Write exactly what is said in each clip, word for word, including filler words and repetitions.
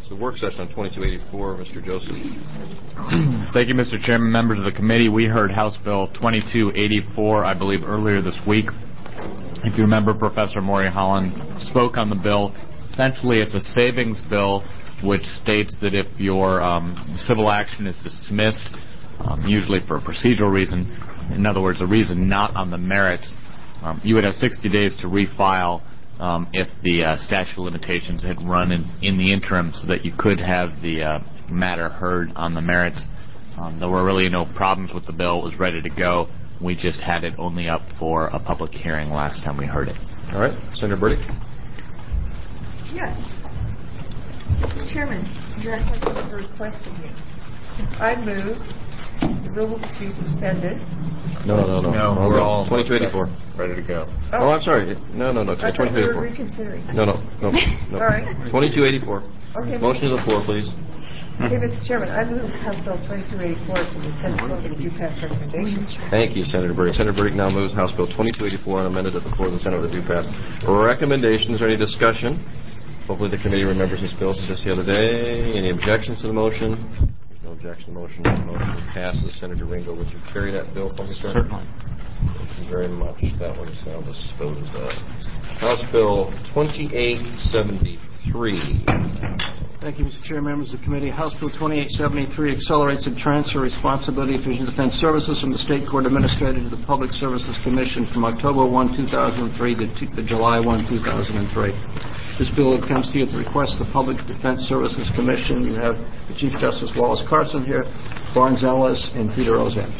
the work session on twenty-two eighty-four. Mister Joseph. Thank you, Mister Chairman, members of the committee. We heard House Bill twenty-two eighty-four, I believe, earlier this week. If you remember, Professor Maury Holland spoke on the bill. Essentially, it's a savings bill which states that if your um, civil action is dismissed, um, usually for a procedural reason, in other words, a reason not on the merits, um, you would have sixty days to refile um, if the uh, statute of limitations had run in, in the interim, so that you could have the uh, matter heard on the merits. Um, there were really no problems with the bill. It was ready to go. We just had it only up for a public hearing last time we heard it. All right. Senator Burdick? Yes. Mister Chairman, Jack has a request of me. I move the bill be suspended. No, no, no, no. No, we're all twenty-two eighty-four. Ready to go. Oh, oh I'm sorry. No, no, no. I thought we were reconsidering. No, no, no. no. All right. twenty-two eighty-four. Okay. Motion to the floor, please. Okay, Mister Chairman, I move House Bill twenty-two eighty-four to the Senate floor for the due pass recommendations. Thank you, Senator Burdick. Senator Burdick now moves House Bill twenty-two eighty-four unamended to the floor of the Senate with a due pass recommendation. Is there any discussion? Hopefully the committee remembers this bill from just the other day. Any objections to the motion? There's no objection to the motion. The motion passes. Senator Ringo, would you carry that bill for me, sir? Certainly. Thank you very much. That one's now disposed of. House Bill twenty-eight seventy-three. Thank you, Mister Chair, members of the committee. House Bill twenty-eight seventy-three accelerates and transfer responsibility of Division of Defense Services from the State Court Administrator to the Public Services Commission from October first, two thousand three to, to July first, two thousand three. This bill comes to you at the request of the Public Defense Services Commission. You have the Chief Justice Wallace Carson here, Barnes Ellis, and Peter Ozan.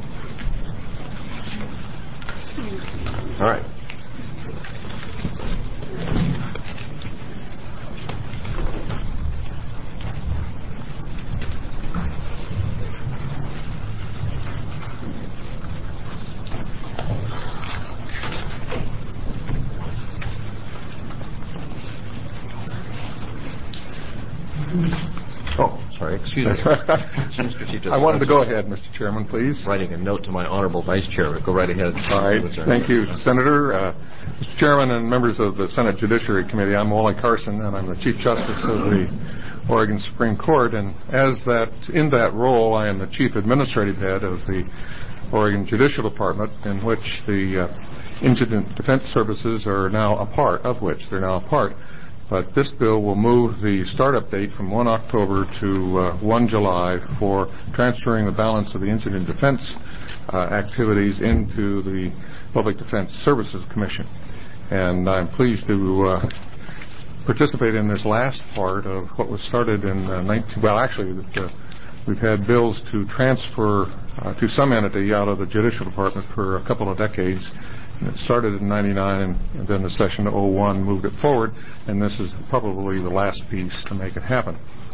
All right. Oh, sorry. Excuse me. Mister Chief Justice, I wanted to go ahead, Mister Chairman, please. Writing a note to my honorable Vice Chair. Go right ahead. All right. Thank you, Senator. Uh, Mister Chairman and members of the Senate Judiciary Committee, I'm Wally Carson, and I'm the Chief Justice of the Oregon Supreme Court. And as that, in that role, I am the Chief Administrative Head of the Oregon Judicial Department, in which the uh, Incident Defense Services are now a part, of which they're now a part. But this bill will move the startup date from first October to uh, first July for transferring the balance of the incident defense uh, activities into the Public Defense Services Commission. And I'm pleased to uh, participate in this last part of what was started in uh, nineteen. Well, actually, uh, we've had bills to transfer uh, to some entity out of the Judicial Department for a couple of decades. It started in ninety-nine, and, and then the session oh one moved it forward, and this is probably the last piece to make it happen.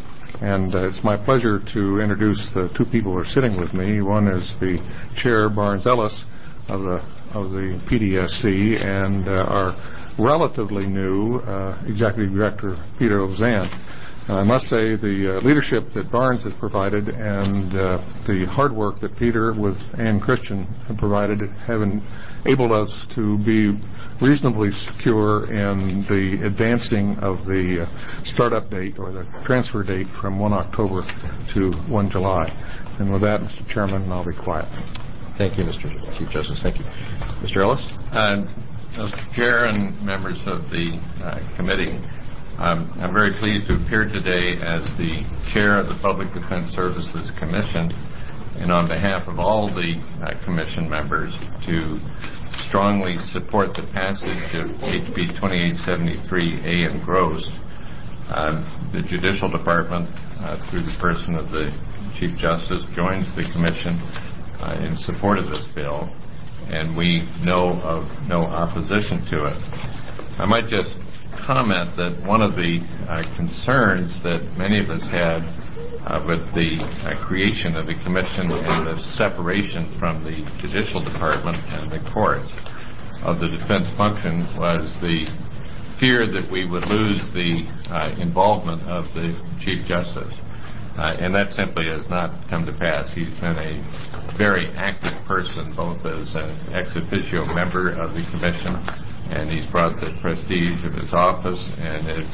And uh, it's my pleasure to introduce the two people who are sitting with me. One is the Chair, Barnes Ellis, of the of the P D S C, and uh, our relatively new uh, Executive Director, Peter Ozan. I must say the uh, leadership that Barnes has provided and uh, the hard work that Peter with Ann Christian have provided have enabled us to be reasonably secure in the advancing of the uh, startup date or the transfer date from first October to first July. And with that, Mister Chairman, I'll be quiet. Thank you, Mister Chief Justice. Thank you. Mister Ellis? Uh, Mister Chair and members of the uh, committee, Um, I'm very pleased to appear today as the Chair of the Public Defense Services Commission, and on behalf of all the uh, Commission members, to strongly support the passage of H B twenty-eight seventy-three A and Gross. Uh, the Judicial Department, uh, through the person of the Chief Justice, joins the Commission uh, in support of this bill, and we know of no opposition to it. I might just comment that one of the uh, concerns that many of us had uh, with the uh, creation of the commission and the separation from the Judicial Department and the courts of the defense function was the fear that we would lose the uh, involvement of the Chief Justice. Uh, and that simply has not come to pass. He's been a very active person, both as an ex officio member of the commission, and he's brought the prestige of his office and his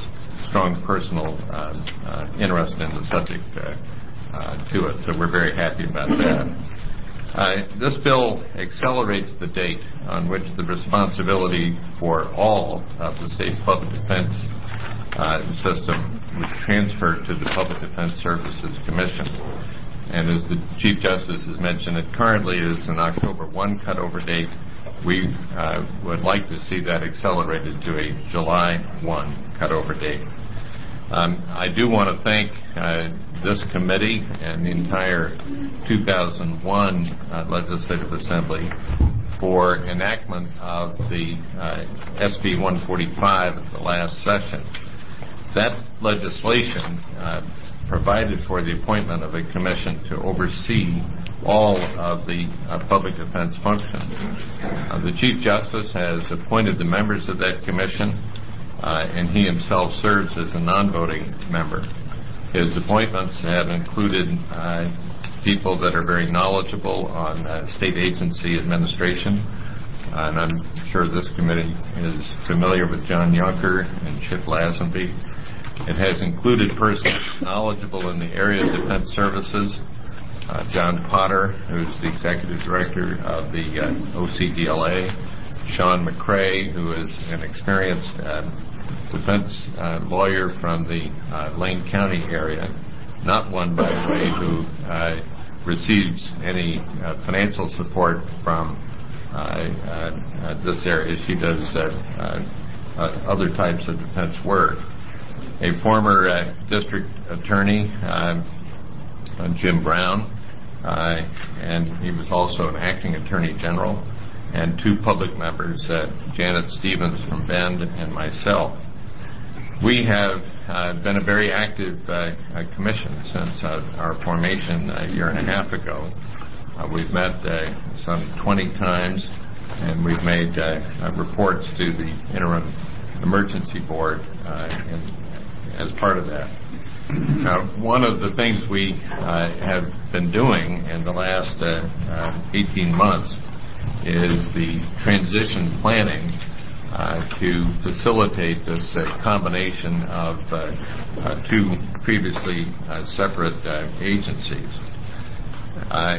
strong personal uh, uh, interest in the subject uh, uh, to it, so we're very happy about that. Uh, this bill accelerates the date on which the responsibility for all of the state public defense uh, system was transferred to the Public Defense Services Commission. And as the Chief Justice has mentioned, it currently is an October first cutover date. We uh, would like to see that accelerated to a July first cutover date. Um, I do want to thank uh, this committee and the entire two thousand one uh, Legislative Assembly for enactment of the uh, S B one forty-five at the last session. That legislation uh, provided for the appointment of a commission to oversee all of the uh, public defense functions. Uh, the Chief Justice has appointed the members of that commission, uh, and he himself serves as a non-voting member. His appointments have included uh, people that are very knowledgeable on uh, state agency administration, uh, and I'm sure this committee is familiar with John Yunker and Chip Lazenby. It has included persons knowledgeable in the area of defense services, uh, John Potter, who's the executive director of the uh, O C D L A, Sean McCrae, who is an experienced uh, defense uh, lawyer from the uh, Lane County area, not one, by the way, who uh, receives any uh, financial support from uh, uh, this area. She does uh, uh, uh, other types of defense work. A former uh, district attorney, uh, Jim Brown, uh, and he was also an acting attorney general, and two public members, uh, Janet Stevens from Bend and myself. We have uh, been a very active uh, uh, commission since uh, our formation a year and a half ago. Uh, we've met uh, some twenty times, and we've made uh, uh, reports to the Interim Emergency Board uh, in as part of that. Now, one of the things we uh, have been doing in the last uh, uh, eighteen months is the transition planning uh, to facilitate this uh, combination of uh, uh, two previously uh, separate uh, agencies. Uh,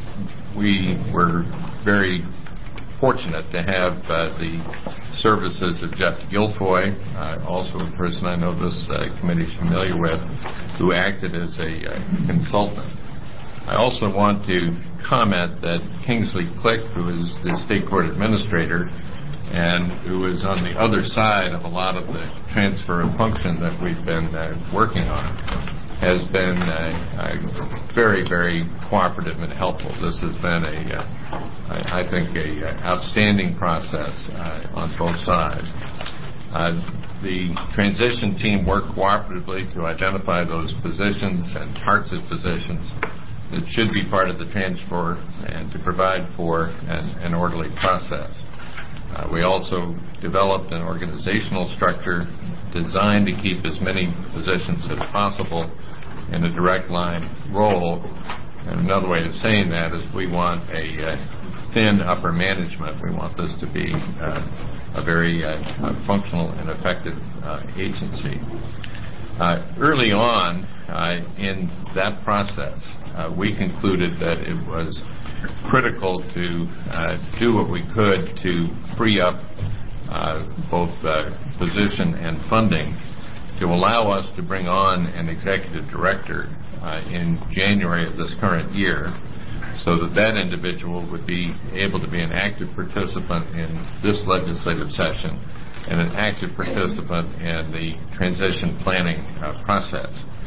we were very fortunate to have uh, the services of Jeff Guilfoy, uh, also a person I know this uh, committee is familiar with, who acted as a uh, consultant. I also want to comment that Kingsley Click, who is the state court administrator and who is on the other side of a lot of the transfer of function that we've been uh, working on, has been uh, uh, very, very cooperative and helpful. This has been a, uh, I think, a uh, outstanding process uh, on both sides. Uh, the transition team worked cooperatively to identify those positions and parts of positions that should be part of the transfer and to provide for an, an orderly process. Uh, we also developed an organizational structure designed to keep as many positions as possible in a direct line role. And another way of saying that is we want a uh, thin upper management. We want this to be uh, a very uh, functional and effective uh, agency. Uh, early on uh, in that process, uh, we concluded that it was critical to uh, do what we could to free up uh, both uh, position and funding to allow us to bring on an executive director uh, in January of this current year, so that that individual would be able to be an active participant in this legislative session and an active participant in the transition planning uh, process.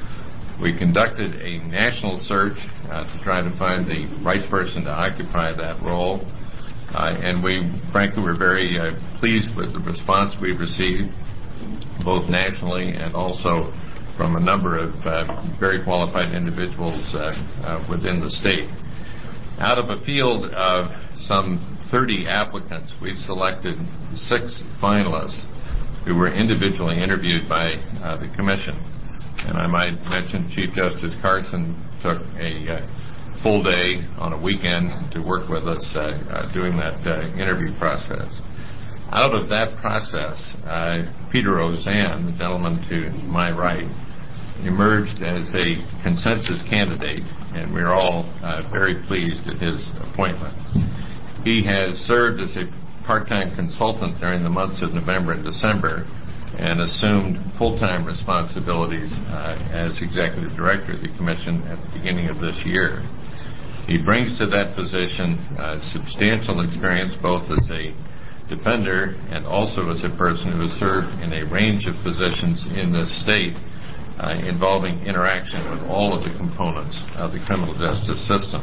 We conducted a national search uh, to try to find the right person to occupy that role, uh, and we frankly were very uh, pleased with the response we received, both nationally and also from a number of uh, very qualified individuals uh, uh, within the state. Out of a field of some thirty applicants, we selected six finalists who were individually interviewed by uh, the Commission. And I might mention Chief Justice Carson took a uh, full day on a weekend to work with us uh, uh, doing that uh, interview process. out of that process, uh, Peter Ozanne, the gentleman to my right, emerged as a consensus candidate, and we're all uh, very pleased at his appointment. He has served as a part-time consultant during the months of November and December and assumed full-time responsibilities uh, as executive director of the commission at the beginning of this year. He brings to that position uh, substantial experience both as a defender and also as a person who has served in a range of positions in the state uh, involving interaction with all of the components of the criminal justice system.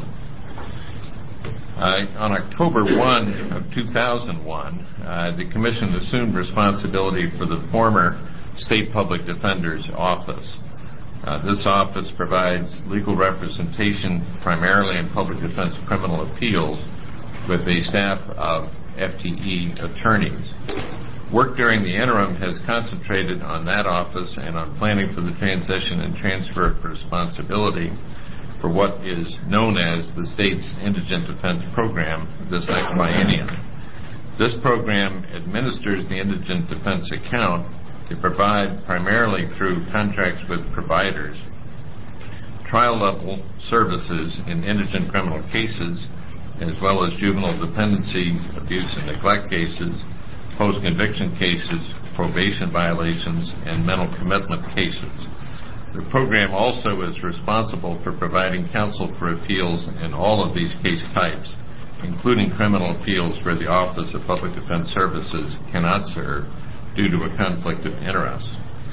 Uh, on October first of two thousand one, uh, the Commission assumed responsibility for the former State Public Defender's Office. Uh, this office provides legal representation primarily in public defense criminal appeals with a staff of F T E attorneys. Work during the interim has concentrated on that office and on planning for the transition and transfer of responsibility for what is known as the state's Indigent Defense Program this next biennium. This program administers the Indigent Defense Account to provide, primarily through contracts with providers, trial-level services in indigent criminal cases, as well as juvenile dependency, abuse and neglect cases, post-conviction cases, probation violations, and mental commitment cases. The program also is responsible for providing counsel for appeals in all of these case types, including criminal appeals where the Office of Public Defense Services cannot serve due to a conflict of interest.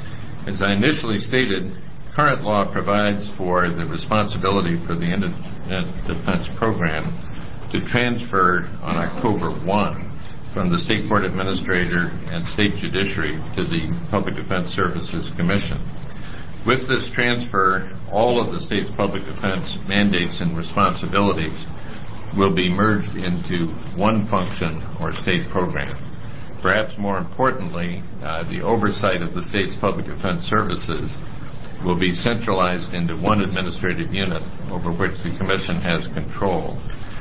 As I initially stated, current law provides for the responsibility for the Indigent Defense Program to transfer on October first from the State Court Administrator and State Judiciary to the Public Defense Services Commission. With this transfer, all of the state's public defense mandates and responsibilities will be merged into one function or state program. Perhaps more importantly, uh, the oversight of the state's public defense services will be centralized into one administrative unit over which the Commission has control.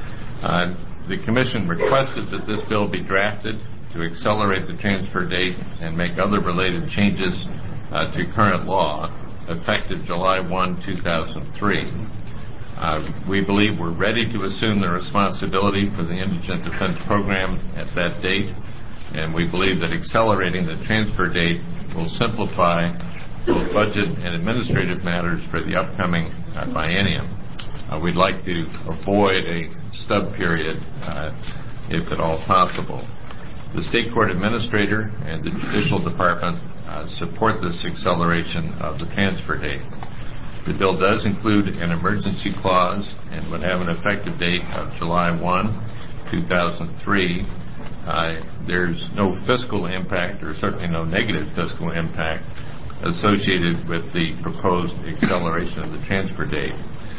Uh, the Commission requested that this bill be drafted to accelerate the transfer date and make other related changes uh, to current law effective July first, two thousand three. Uh, we believe we're ready to assume the responsibility for the Indigent Defense Program at that date, and we believe that accelerating the transfer date will simplify both budget and administrative matters for the upcoming uh, biennium. Uh, we'd like to avoid a stub period, uh, if at all possible. The State Court Administrator and the Judicial Department uh, support this acceleration of the transfer date. The bill does include an emergency clause and would have an effective date of July first, two thousand three. Uh, there's no fiscal impact, or certainly no negative fiscal impact, associated with the proposed acceleration of the transfer date.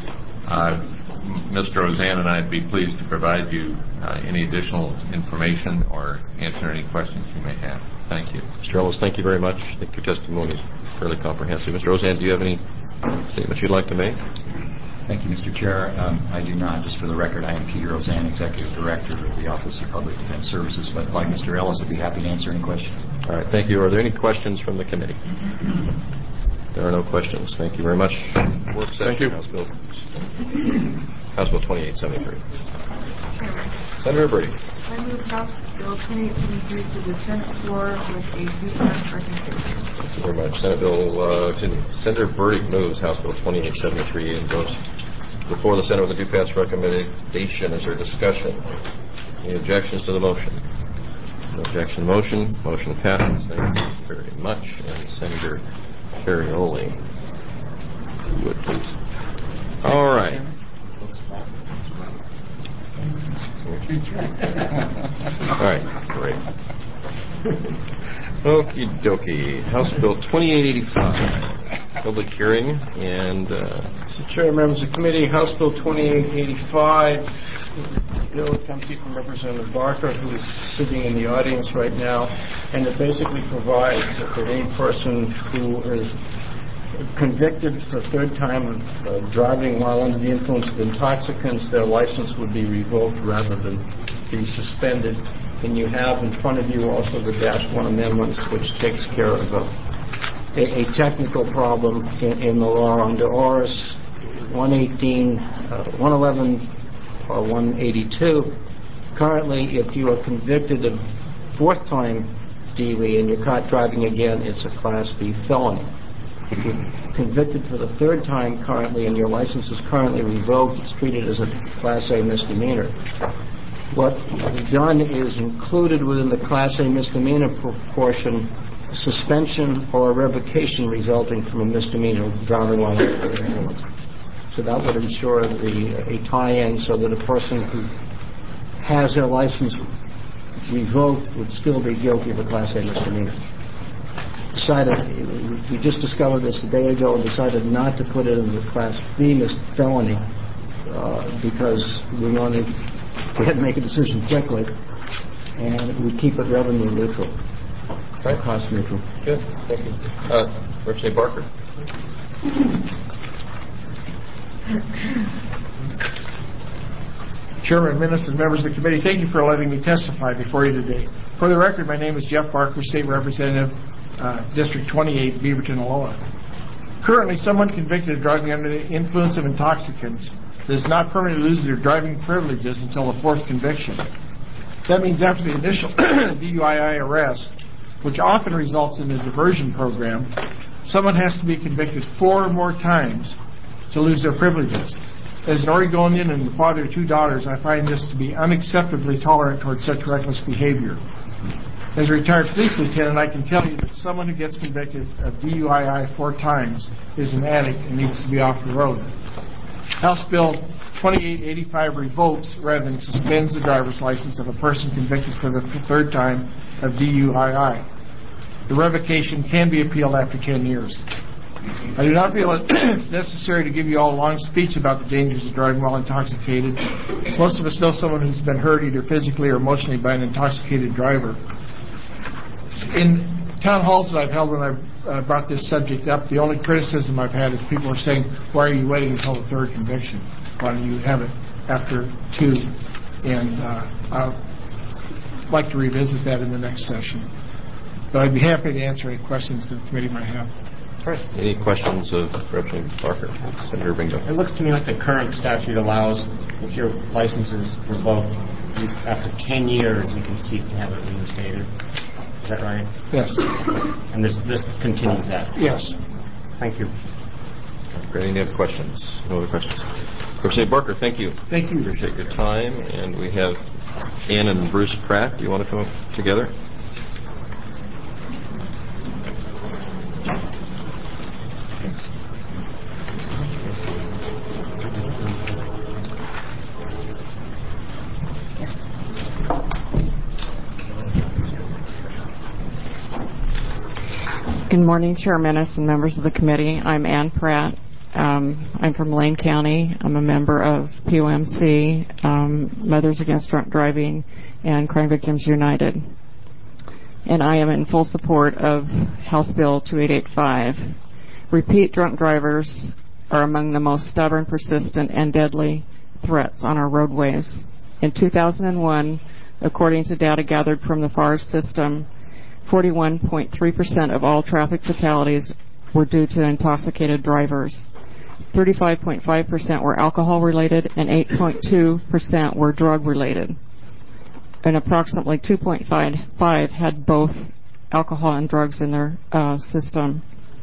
Uh, Mister Ozanne and I would be pleased to provide you uh, any additional information or answer any questions you may have. Thank you. Mister Ellis, thank you very much. I think your testimony is fairly comprehensive. Mister Ozanne, do you have any statements you'd like to make? Thank you, Mister Chair. Um, I do not. Just for the record, I am Peter Ozanne, Executive Director of the Office of Public Defense Services. But like Mister Ellis, I'd be happy to answer any questions. All right. Thank you. Are there any questions from the committee? There are no questions. Thank you very much. Work session. Thank you. House Bill, House Bill twenty-eight seventy-three. Senator Brady. I move House Bill twenty-eight seventy-three to the Senate floor with a two-thirds recommendation. Thank you very much. Senate Bill, uh, excuse me, Senator Burdick moves House Bill twenty-eight seventy-three and goes before the Senate with a due-pass recommendation. Is there discussion? Any objections to the motion? No objection to the motion. Motion passes. Thank you very much. And Senator Ferrioli, if you would please. All right. All right, great. Okie dokie. House Bill twenty-eight eighty-five, public hearing, and uh, Mister Chair, members of the committee, House Bill twenty-eight eighty-five, bill comes from Representative Barker, who is sitting in the audience right now, and it basically provides that any person who is convicted for a third time of uh, driving while under the influence of intoxicants, their license would be revoked rather than be suspended. And you have in front of you also the Dash one amendments, which takes care of a, a, a technical problem in, in the law under O R S one eighteen, uh, one eleven, or one eighty-two. Currently, if you are convicted of fourth time D U I and you're caught driving again, it's a Class B felony. If you're convicted for the third time currently and your license is currently revoked, it's treated as a Class A misdemeanor. What we've done is included within the Class A misdemeanor proportion suspension or revocation resulting from a misdemeanor driving while under the influence. So that would ensure the, a tie-in so that a person who has their license revoked would still be guilty of a Class A misdemeanor. Decided, we just discovered this a day ago and decided not to put it in the Class B felony uh, because we wanted we had to make a decision quickly, and we keep it revenue neutral, right. Cost neutral. Good, thank you. Uh, Representative Barker. Chairman, Minister, and members of the committee, thank you for letting me testify before you today. For the record, my name is Jeff Barker, State Representative, uh, District twenty-eight, Beaverton, Aloha. Currently, someone convicted of driving under the influence of intoxicants does not permanently lose their driving privileges until the fourth conviction. That means after the initial D U I arrest, which often results in a diversion program, someone has to be convicted four or more times to lose their privileges. As an Oregonian and the father of two daughters, I find this to be unacceptably tolerant towards such reckless behavior. As a retired police lieutenant, I can tell you that someone who gets convicted of D U I four times is an addict and needs to be off the road. House Bill twenty-eight eighty-five revokes rather than suspends the driver's license of a person convicted for the third time of D U I. The revocation can be appealed after ten years. I do not feel it's necessary to give you all a long speech about the dangers of driving while intoxicated. Most of us know someone who's been hurt either physically or emotionally by an intoxicated driver. In town halls that I've held when I've uh, brought this subject up, the only criticism I've had is people are saying, why are you waiting until the third conviction? Why don't you have it after two? And uh, I'd like to revisit that in the next session. But I'd be happy to answer any questions that the committee might have. All right. Any questions of Representative Barker? Senator Bingo. It looks to me like the current statute allows, if your license is revoked, you, after ten years you can seek to have it reinstated. Is that right? Yes. And this this continues that? Yes. Thank you. Great. Any other questions? No other questions? Representative Barker, thank you. Thank you. Appreciate your time. And we have Ann and Bruce Pratt. Do you want to come up together? Good morning, Chair Menace and members of the committee. I'm Ann Pratt. Um, I'm from Lane County. I'm a member of P O M C, um, Mothers Against Drunk Driving, and Crime Victims United. And I am in full support of House Bill twenty-eight eighty-five. Repeat drunk drivers are among the most stubborn, persistent, and deadly threats on our roadways. In two thousand one, according to data gathered from the F A R S system, forty-one point three percent of all traffic fatalities were due to intoxicated drivers. thirty-five point five percent were alcohol-related and eight point two percent were drug-related. And approximately two point five had both alcohol and drugs in their uh, system.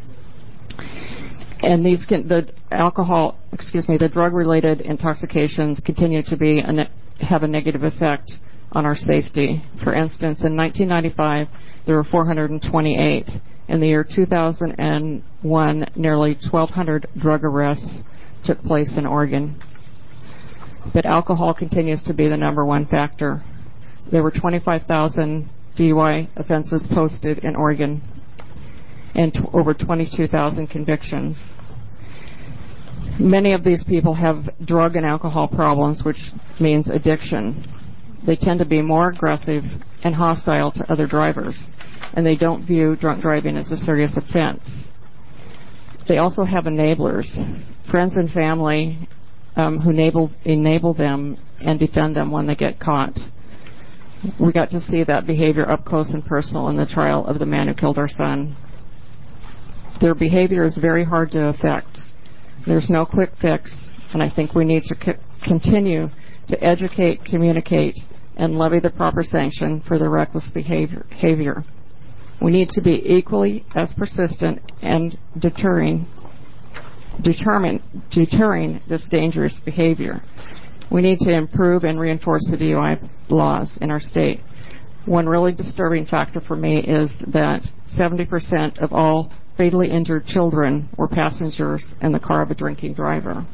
And these can, the alcohol, excuse me, the drug-related intoxications continue to be a ne- have a negative effect on our safety. For instance, in nineteen ninety-five, there were four hundred twenty-eight. In the year two thousand one, nearly twelve hundred drug arrests took place in Oregon. But alcohol continues to be the number one factor. There were twenty-five thousand D U I offenses posted in Oregon and t- over twenty-two thousand convictions. Many of these people have drug and alcohol problems, which means addiction. They tend to be more aggressive and hostile to other drivers, and they don't view drunk driving as a serious offense. They also have enablers, friends and family um, who enable, enable them and defend them when they get caught. We got to see that behavior up close and personal in the trial of the man who killed our son. Their behavior is very hard to affect. There's no quick fix, and I think we need to co- continue to educate, communicate, and levy the proper sanction for their reckless behavior. behavior. We need to be equally as persistent and deterring, determine, deterring this dangerous behavior. We need to improve and reinforce the D U I laws in our state. One really disturbing factor for me is that seventy percent of all fatally injured children were passengers in the car of a drinking driver.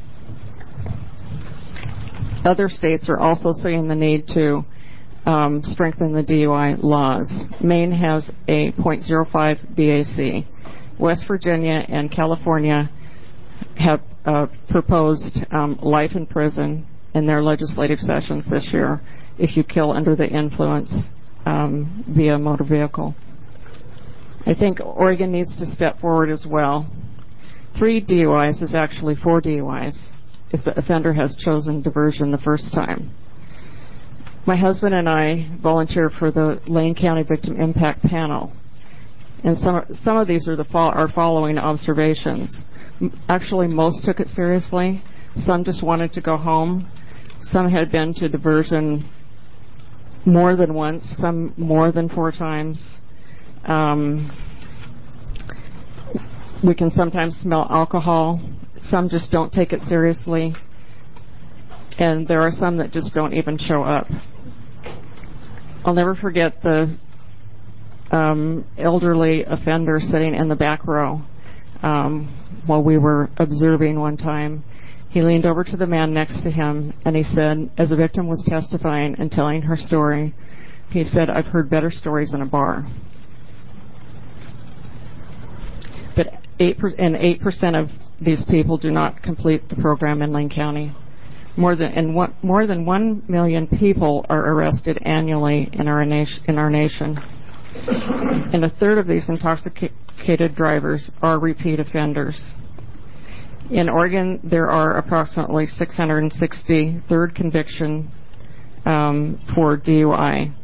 Other states are also seeing the need to um, strengthen the D U I laws. Maine has a point zero five B A C. West Virginia and California have uh, proposed um, life in prison in their legislative sessions this year if you kill under the influence um, via motor vehicle. I think Oregon needs to step forward as well. Three D U Is is actually four D U Is if the offender has chosen diversion the first time. My husband and I volunteer for the Lane County Victim Impact Panel, and some some of these are the fo- are following observations. Actually, most took it seriously. Some just wanted to go home. Some had been to diversion more than once, some more than four times. Um, we can sometimes smell alcohol. Some just don't take it seriously. And there are some that just don't even show up. I'll never forget the um, elderly offender sitting in the back row um, while we were observing one time. He leaned over to the man next to him and he said, as the victim was testifying and telling her story, he said, "I've heard better stories in a bar." But eight per- and eight percent of these people do not complete the program in Lane County. More than and one, more than one million people are arrested annually in our nation. In our nation, and a third of these intoxicated drivers are repeat offenders. In Oregon, there are approximately six hundred sixty third conviction um, for D U I.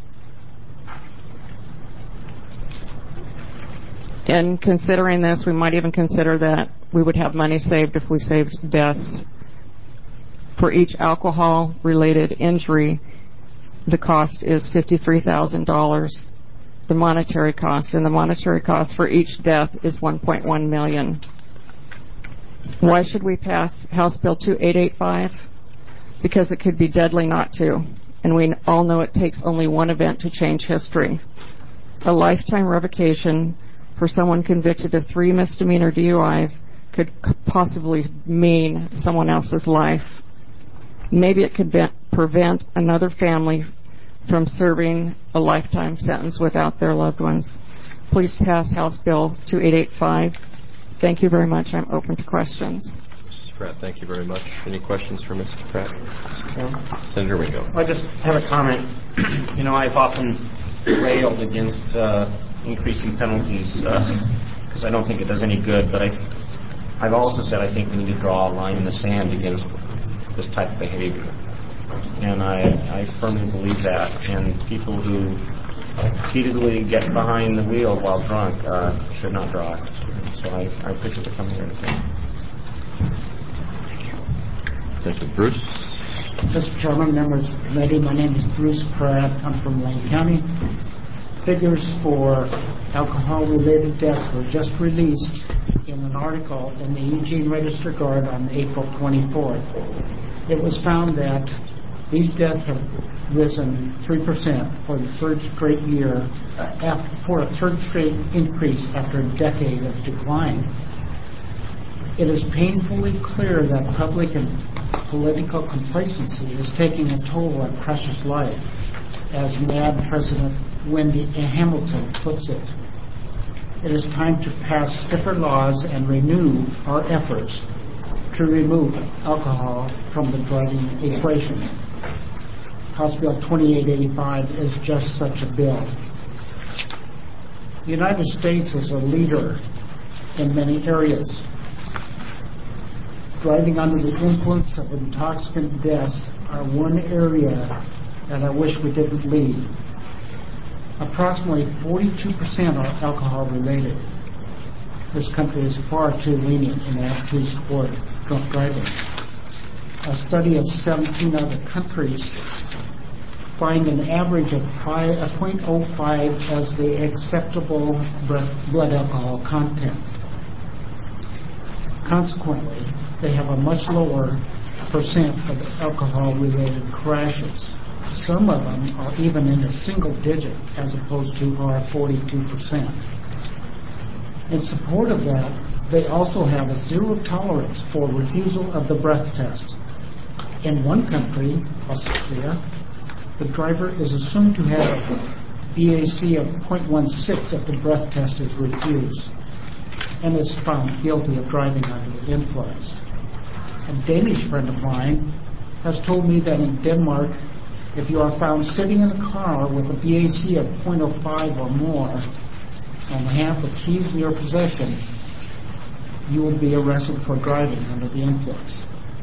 In considering this, we might even consider that we would have money saved if we saved deaths. For each alcohol-related injury, the cost is fifty-three thousand dollars, the monetary cost, and the monetary cost for each death is one point one million dollars. Why should we pass House Bill two eight eight five? Because it could be deadly not to, and we all know it takes only one event to change history. A lifetime revocation for someone convicted of three misdemeanor D U Is could possibly mean someone else's life. Maybe it could be- prevent another family from serving a lifetime sentence without their loved ones. Please pass House Bill two eight eight five. Thank you very much. I'm open to questions. Missus Pratt, thank you very much. Any questions for Missus Pratt? No. Senator Wingo. I just have a comment. You know, I've often railed against uh, increasing penalties because uh, I don't think it does any good, but I, I've also said I think we need to draw a line in the sand against this type of behavior. And I, I firmly believe that. And people who repeatedly get behind the wheel while drunk uh, should not drive. So I, I appreciate you coming here today. Thank you. Bruce? Mister Chairman, members of the committee, my name is Bruce Pratt. I'm from Lane County. Figures for alcohol-related deaths were just released in an article in the Eugene Register-Guard on April twenty-fourth. It was found that these deaths have risen three percent for the third straight year, uh, after, for a third straight increase after a decade of decline. It is painfully clear that public and political complacency is taking a toll on precious life, as Mad President Wendy Hamilton puts it. It is time to pass stiffer laws and renew our efforts to remove alcohol from the driving equation. House Bill twenty-eight eighty-five is just such a bill. The United States is a leader in many areas. Driving under the influence of intoxicant deaths are one area and I wish we didn't lead. Approximately forty-two percent are alcohol related. This country is far too lenient in attitudes toward drunk driving. A study of seventeen other countries find an average of zero point zero five as the acceptable blood alcohol content. Consequently, they have a much lower percent of alcohol-related crashes. Some of them are even in the single digit as opposed to our forty-two percent. In support of that, they also have a zero tolerance for refusal of the breath test. In one country, Austria, the driver is assumed to have a B A C of zero point one six if the breath test is refused and is found guilty of driving under the influence. A Danish friend of mine has told me that in Denmark, if you are found sitting in a car with a B A C of zero point zero five or more and have the keys in your possession, you will be arrested for driving under the influence.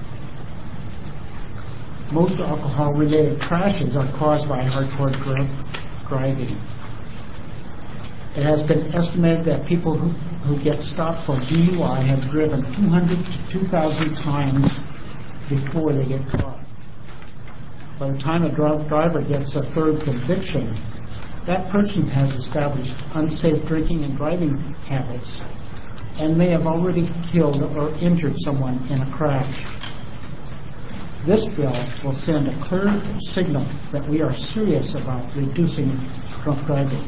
Most alcohol-related crashes are caused by hardcore drunk driving. It has been estimated that people who, who get stopped for D U I have driven two hundred to two thousand times before they get caught. By the time a drunk driver gets a third conviction, that person has established unsafe drinking and driving habits and may have already killed or injured someone in a crash. This bill will send a clear signal that we are serious about reducing drunk driving.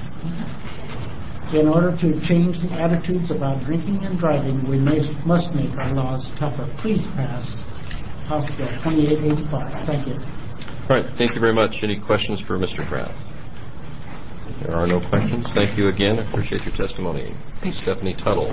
In order to change the attitudes about drinking and driving, we may, must make our laws tougher. Please pass House Bill twenty-eight eighty-five. Thank you. All right. Thank you very much. Any questions for Mister Pratt? There are no questions. Thank you again. I appreciate your testimony. Stephanie Tuttle.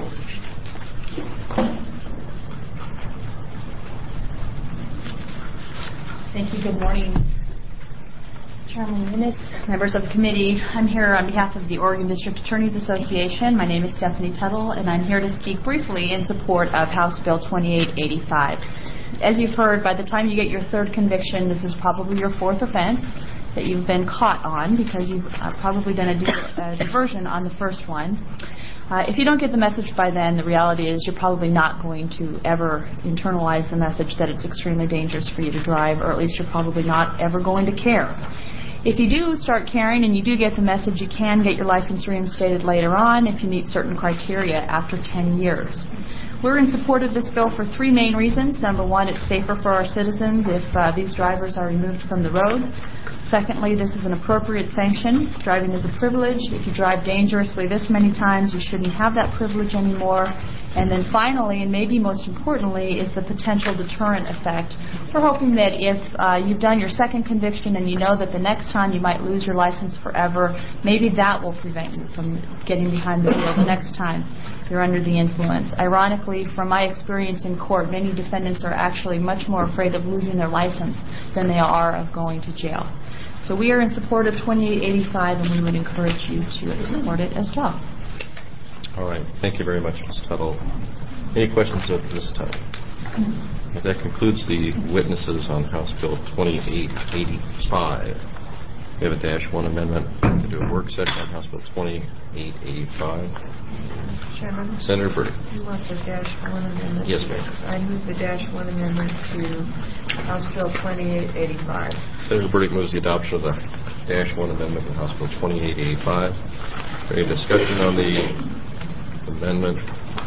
Thank you. Good morning, Chairman Eunice, members of the committee. I'm here on behalf of the Oregon District Attorneys Association. My name is Stephanie Tuttle, and I'm here to speak briefly in support of House Bill twenty-eight eighty-five. As you've heard, by the time you get your third conviction, this is probably your fourth offense that you've been caught on because you've uh, probably done a, di- a diversion on the first one. Uh, if you don't get the message by then, the reality is you're probably not going to ever internalize the message that it's extremely dangerous for you to drive, or at least you're probably not ever going to care. If you do start caring and you do get the message, you can get your license reinstated later on if you meet certain criteria after ten years. We're in support of this bill for three main reasons. Number one, it's safer for our citizens if uh, these drivers are removed from the road. Secondly, this is an appropriate sanction. Driving is a privilege. If you drive dangerously this many times, you shouldn't have that privilege anymore. And then finally, and maybe most importantly, is the potential deterrent effect. We're hoping that if uh, you've done your second conviction and you know that the next time you might lose your license forever, maybe that will prevent you from getting behind the wheel the next time you're under the influence. Ironically, from my experience in court, many defendants are actually much more afraid of losing their license than they are of going to jail. So we are in support of twenty-eight eighty-five, and we would encourage you to support it as well. All right. Thank you very much, Miz Tuttle. Any questions of Miz Tuttle? Mm-hmm. That concludes the witnesses on House Bill twenty-eight eighty-five. We have a dash one amendment to do a work session on House Bill twenty-eight eighty-five. Chairman? Senator Burdick. You want the dash one amendment? Yes, ma'am. I move the dash one amendment to House Bill twenty-eight eighty-five. Senator Burdick moves the adoption of the dash one amendment to House Bill twenty-eight eighty-five. Any discussion on the amendment?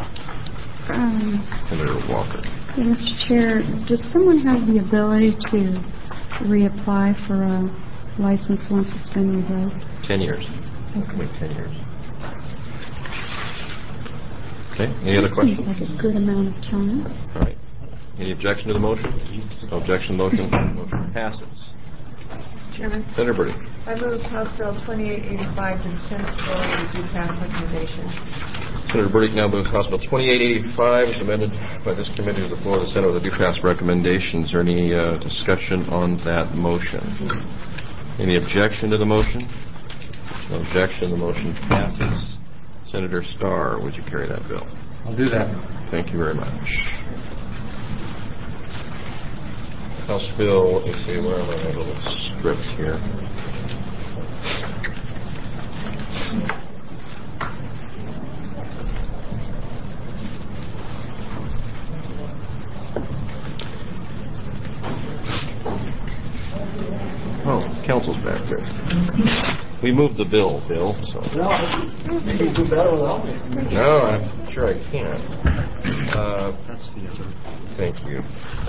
Um, Senator Walker. yeah, Mister Chair, does someone have the ability to reapply for a license once it's been revoked? Ten years. Okay. Wait, ten years. Okay. Any other questions? Seems like a good amount of time. All right. Any objection to the motion? No objection to the motion. The motion passes. Chairman? Senator Burdick. I move House Bill twenty-eight eighty-five to the Senate floor with due pass recommendation. Senator Burdick now moves House Bill twenty-eight eighty-five, as amended by this committee to the floor of the Senate with a due pass recommendation. Is there any uh, discussion on that motion? Any objection to the motion? No objection. The motion passes. Senator Starr, would you carry that bill? I'll do that. Thank you very much. House Bill, let me see, where am I? I have a little script here. Oh, council's back there. We moved the bill, Bill. So. No, maybe you do better without me. No, I'm sure I can. Uh, That's the other. thank you.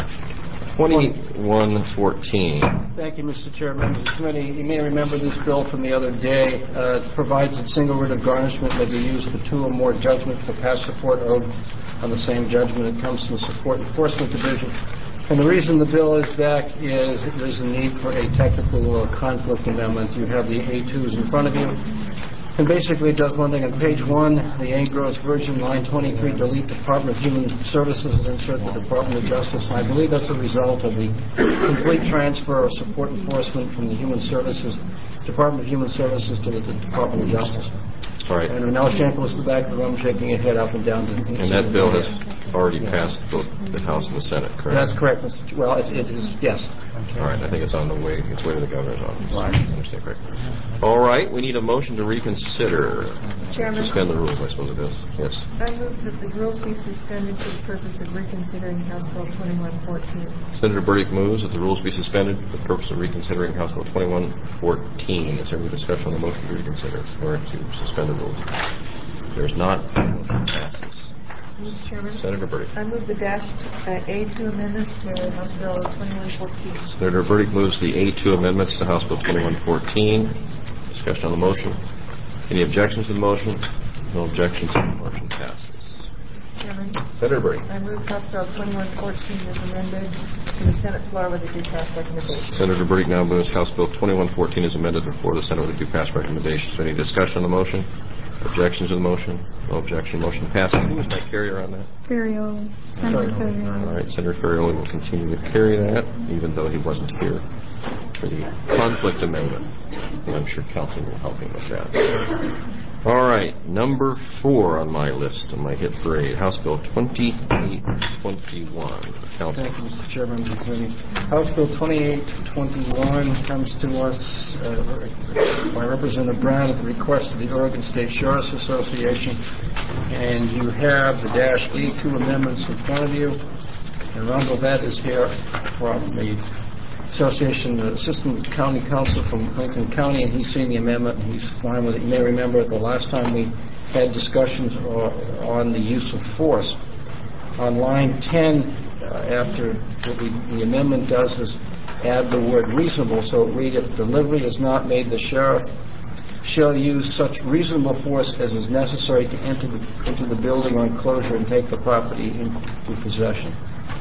twenty-one fourteen. Thank you, Mister Chair, members of the committee. You may remember this bill from the other day. Uh, it provides that single writ of garnishment may be used for two or more judgments for past support owed on the same judgment. It comes from the Support Enforcement Division. And the reason the bill is back is there's a need for a technical uh, conflict amendment. You have the A twos in front of you. And basically it does one thing. On page one, the Angros version, line twenty-three, delete Department of Human Services and insert the Department of Justice. And I believe that's a result of the complete transfer of support enforcement from the Human Services, Department of Human Services to the Department of Justice. All right. And Renelle Shankel is in the back of the room shaking her head up and down. And that bill has already passed both the House and the Senate, correct? That's correct, Mister Ch- Well, it, it is, yes. All right, I think it's on the way, it's way to the governor's office. Right. I understand correctly. All right, we need a motion to reconsider. Chairman. Suspend the rules, I suppose it is. Yes. I move that the rules be suspended for the purpose of reconsidering House Bill twenty-one fourteen. Senator Burdick moves that the rules be suspended for the purpose of reconsidering House Bill twenty-one fourteen. Is there any discussion on the motion to reconsider or to suspend the rules? If there's not, the motion passes. Mister Chairman. Senator Burdick. I move the dash uh, A two amendments to House Bill twenty-one fourteen. Senator Burdick moves the A two amendments to House Bill twenty-one fourteen. Discussion on the motion. Any objections to the motion? No objections. The motion passes. Chairman. Senator Burdick. I move House Bill twenty-one fourteen is amended to the Senate floor with a due pass recommendation. Senator Burdick now moves House Bill twenty-one fourteen is amended before the Senate with a due pass recommendation. So any discussion on the motion? Objections to the motion? No objection. Motion passes. Who was my carrier on that? Ferrioli. Senator Ferrioli. All right. Senator Ferrioli will continue to carry that, even though he wasn't here for the conflict amendment. And I'm sure council will help him with that. All right. Number four on my list, on my hit parade, House Bill twenty-eight twenty-one. Council. Thank you, Mister Chairman of the committee. House Bill twenty-eight twenty-one comes to us uh, by Representative Brown at the request of the Oregon State Sheriff's Association. And you have the dash A two amendments in front of you. And Ron Bovett is here from the Association, uh, Assistant County Counsel from Lincoln County, and he's seen the amendment and he's fine with it. You may remember the last time we had discussions uh, on the use of force. On line ten, uh, after what we, the amendment does is add the word reasonable, so it read, if delivery is not made, the sheriff shall use such reasonable force as is necessary to enter the, into the building or enclosure and take the property into possession.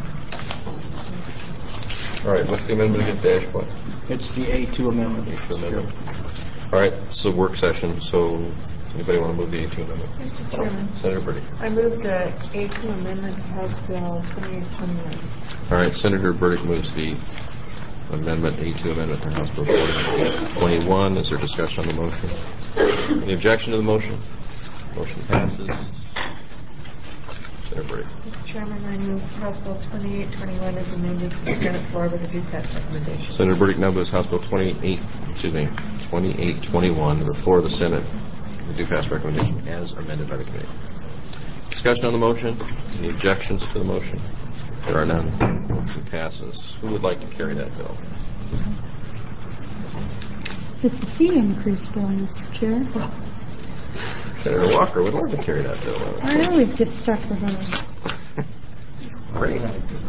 All right. What's the amendment again? Dash what? It's the A two amendment. A two amendment. All right. It's a work session, so anybody want to move the A two amendment? Mister Chairman. Senator Burdick. I move the A two amendment to House Bill twenty-eight twenty-one. All right. Senator Burdick moves the amendment, A two amendment to House Bill twenty-one. Is there discussion on the motion? Any objection to the motion? Motion passes. Senator Burdick. Mister Chairman, I move House Bill twenty-eight twenty-one is amended to the Senate floor with a due pass recommendation. Senator Burdick now moves House Bill twenty-eight, excuse me, twenty-eight twenty-one before the Senate with a due pass recommendation as amended by the committee. Discussion on the motion? Any objections to the motion? There are none. Motion passes. Who would like to carry that bill? It's a fee increase bill, Mister Chair. Senator Walker would love to carry that bill. I always get stuck with those. Great.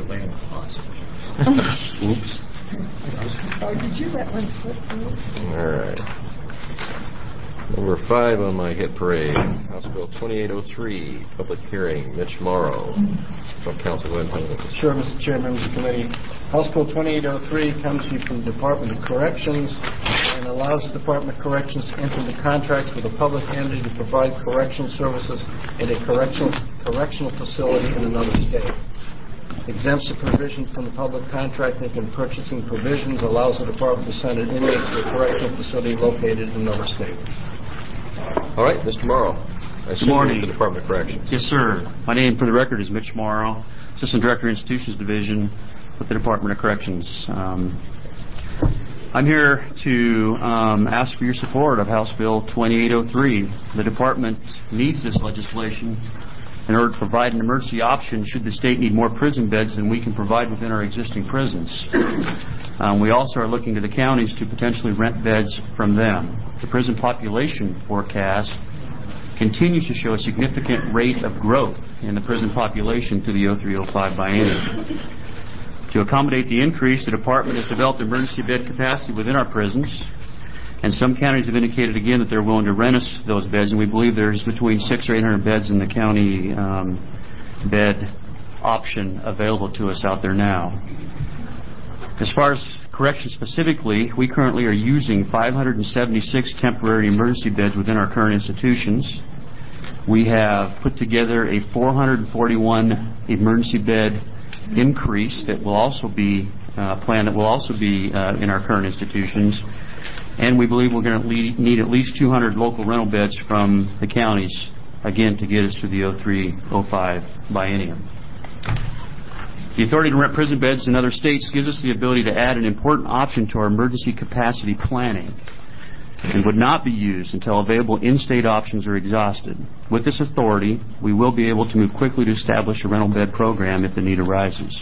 Oops. Oh, did you let one slip through? All right. Number five on my hit parade, House Bill twenty-eight oh three, public hearing, Mitch Morrow. So Council, go ahead and have it. Sure, Mister Chairman of the committee. House Bill twenty-eight oh three comes to you from the Department of Corrections and allows the Department of Corrections to enter into contracts with a public entity to provide correctional services in a correctional correctional facility in another state. Exempts the provision from the public contracting and purchasing provisions, allows the Department to send an inmate to a correctional facility located in another state. All right, Mister Morrow. I Good morning. The Department of Corrections. Yes, sir. My name, for the record, is Mitch Morrow, Assistant Director, Institutions Division. with the Department of Corrections. Um, I'm here to um, ask for your support of House Bill twenty-eight oh three. The Department needs this legislation in order to provide an emergency option should the state need more prison beds than we can provide within our existing prisons. Um, we also are looking to the counties to potentially rent beds from them. The prison population forecast continues to show a significant rate of growth in the prison population through the oh three oh five biennium. To accommodate the increase, the Department has developed emergency bed capacity within our prisons, and some counties have indicated again that they're willing to rent us those beds, and we believe there's between six or eight hundred beds in the county um, bed option available to us out there now. As far as corrections specifically, we currently are using five hundred seventy-six temporary emergency beds within our current institutions. We have put together a four hundred forty-one emergency bed increase that will also be uh, planned that will also be uh, in our current institutions, and we believe we're going to need at least two hundred local rental beds from the counties, again, to get us through the oh three oh five biennium. The authority to rent prison beds in other states gives us the ability to add an important option to our emergency capacity planning and would not be used until available in-state options are exhausted. With this authority, we will be able to move quickly to establish a rental bed program if the need arises.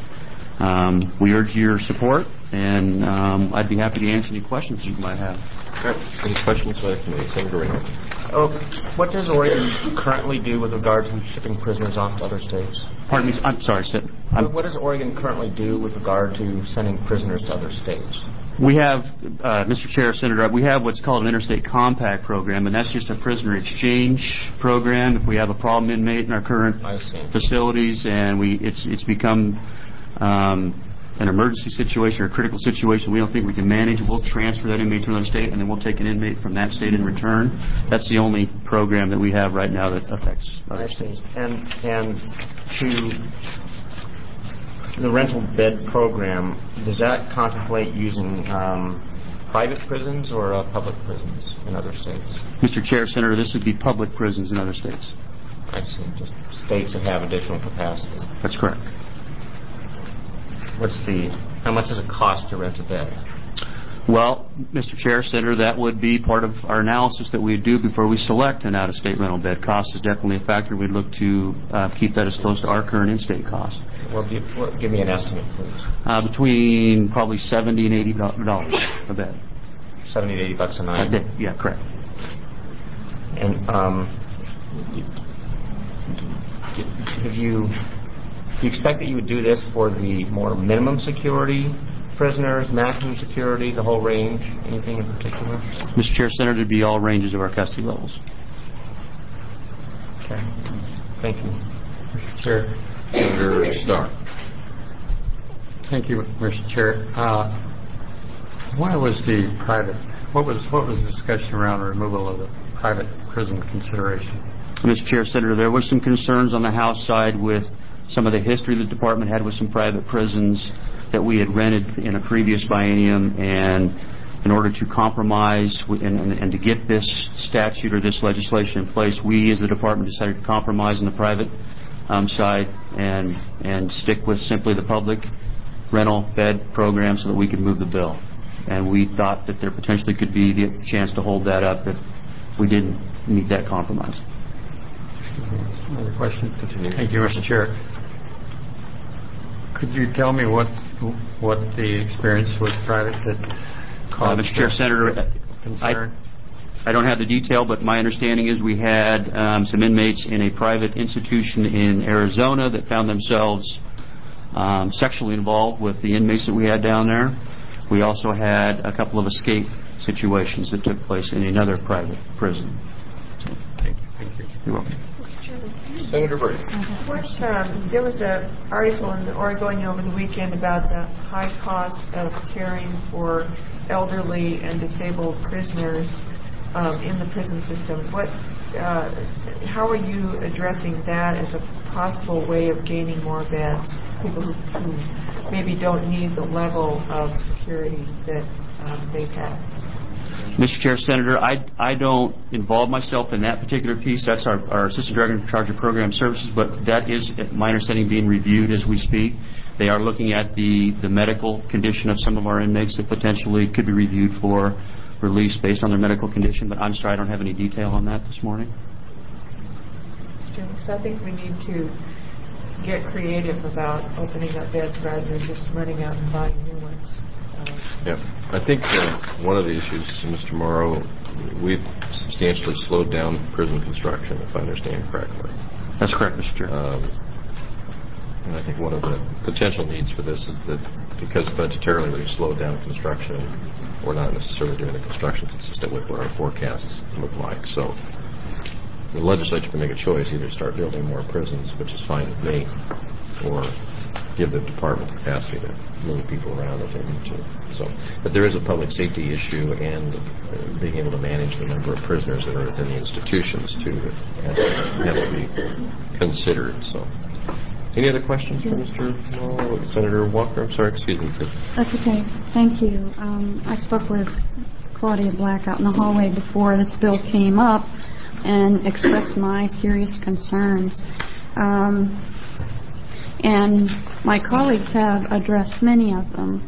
Um, we urge your support, and um, I'd be happy to answer any questions you might have. All right. Any questions by the committee? Senator Reno. Oh, what does Oregon currently do with regard to shipping prisoners off to other states? Pardon me. I'm sorry, Sid. I'm What does Oregon currently do with regard to sending prisoners to other states? We have, uh, Mister Chair, Senator, we have what's called an interstate compact program, and that's just a prisoner exchange program. If we have a problem inmate in our current facilities and we it's it's become um, an emergency situation or a critical situation we don't think we can manage, we'll transfer that inmate to another state, and then we'll take an inmate from that state in return. That's the only program that we have right now that affects other states. And and to the rental bed program, does that contemplate using um, private prisons or uh, public prisons in other states? Mister Chair, Senator, this would be public prisons in other states. I see. Just states that have additional capacity. That's correct. What's the? How much does it cost to rent a bed? Well, Mister Chair, Senator, that would be part of our analysis that we do before we select an out-of-state rental bed. Cost is definitely a factor. We'd look to uh, keep that as close to our current in-state cost. Well, give, well, give me an estimate, please. Uh, between probably seventy and eighty dollars a bed. Seventy to eighty bucks a night. A day. Yeah, correct. And um, have you? Do you expect that you would do this for the more minimum security prisoners, maximum security, the whole range? Anything in particular? Mister Chair, Senator, it'd be all ranges of our custody levels. Okay. Thank you. Mister Chair. Senator Starr. Thank you, Mister Chair. Uh, why was the private? What was what was the discussion around removal of the private prison consideration? Mister Chair, Senator, there was some concerns on the House side with some of the history the department had with some private prisons that we had rented in a previous biennium, and in order to compromise and, and, and to get this statute or this legislation in place, we as the department decided to compromise on the private um, side and and stick with simply the public rental bed program so that we could move the bill. And we thought that there potentially could be the chance to hold that up if we didn't meet that compromise. Another question. Continue. Thank you, Mister Chair. Could you tell me what what the experience was private that caused uh, Mister Chair, Senator, concern? I, I don't have the detail, but my understanding is we had um, some inmates in a private institution in Arizona that found themselves um, sexually involved with the inmates that we had down there. We also had a couple of escape situations that took place in another private prison. So, thank you. Thank you. You're welcome. Senator Brady. Um, there was an article in the Oregonian over the weekend about the high cost of caring for elderly and disabled prisoners um, in the prison system. What, uh, how are you addressing that as a possible way of gaining more beds? People who, who maybe don't need the level of security that um, they've had. Mister Chair, Senator, I, I don't involve myself in that particular piece. That's our, our Assistant Director in charge of Program Services, but that is, my understanding, being reviewed as we speak. They are looking at the, the medical condition of some of our inmates that potentially could be reviewed for release based on their medical condition, but I'm sorry, I don't have any detail on that this morning. So I think we need to get creative about opening up beds rather than just running out and buying new ones. Yeah, I think uh, one of the issues, Mister Morrow, we've substantially slowed down prison construction, if I understand correctly. That's correct, Mister Chair. Um, and I think one of the potential needs for this is that because budgetarily we've slowed down construction, we're not necessarily doing the construction consistent with what our forecasts look like. So the legislature can make a choice, either start building more prisons, which is fine with me, or give the department capacity to move people around if they need to. So, but there is a public safety issue and uh, being able to manage the number of prisoners that are within the institutions too that has to be considered. So, any other questions for Mister Morrow? Senator Walker? I'm sorry, excuse me. For That's okay. Thank you. Um, I spoke with Claudia Black out in the hallway before this bill came up and expressed my serious concerns. Um, and my colleagues have addressed many of them.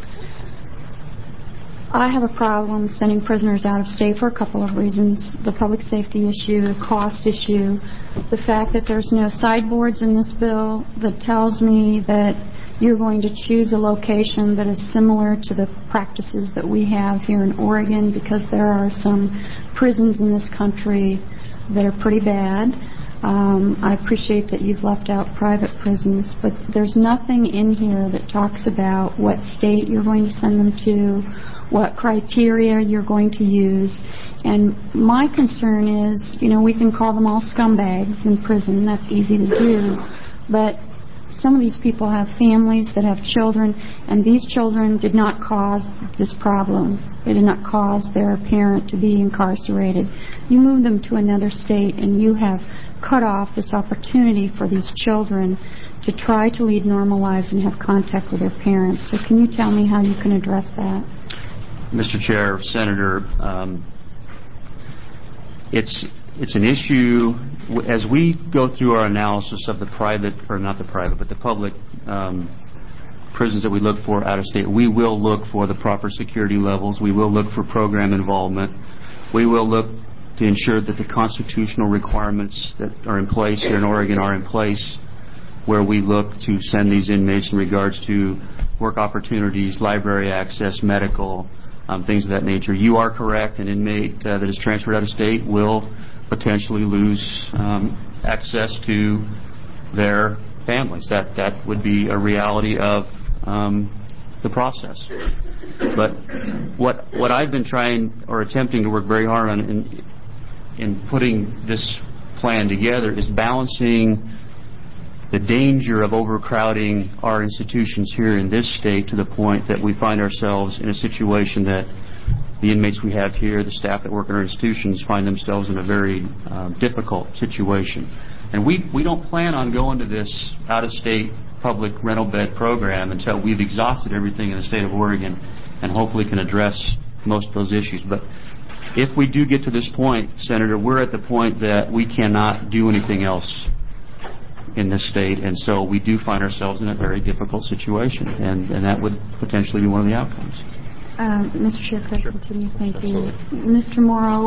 I have a problem sending prisoners out of state for a couple of reasons. The public safety issue, the cost issue, the fact that there's no sideboards in this bill that tells me that you're going to choose a location that is similar to the practices that we have here in Oregon, because there are some prisons in this country that are pretty bad. Um, I appreciate that you've left out private prisons, but there's nothing in here that talks about what state you're going to send them to, what criteria you're going to use. And my concern is, you know, we can call them all scumbags in prison. That's easy to do. But some of these people have families that have children, and these children did not cause this problem. They did not cause their parent to be incarcerated. You move them to another state, and you have cut off this opportunity for these children to try to lead normal lives and have contact with their parents. So can you tell me how you can address that? Mister Chair, Senator, um, it's it's an issue. As we go through our analysis of the private, or not the private, but the public um, prisons that we look for out of state, we will look for the proper security levels. We will look for program involvement. We will look to ensure that the constitutional requirements that are in place here in Oregon are in place, where we look to send these inmates in regards to work opportunities, library access, medical, um, things of that nature. You are correct. An inmate uh, that is transferred out of state will potentially lose um, access to their families. That that would be a reality of um, the process. But what what I've been trying or attempting to work very hard on in, in putting this plan together is balancing the danger of overcrowding our institutions here in this state to the point that we find ourselves in a situation that the inmates we have here, the staff that work in our institutions, find themselves in a very uh, difficult situation. And we, we don't plan on going to this out-of-state public rental bed program until we've exhausted everything in the state of Oregon and hopefully can address most of those issues. But if we do get to this point, Senator, we're at the point that we cannot do anything else in this state, and so we do find ourselves in a very difficult situation, and, and that would potentially be one of the outcomes. Uh, Mister Chair, could I continue? Thank you. Mister Morrow,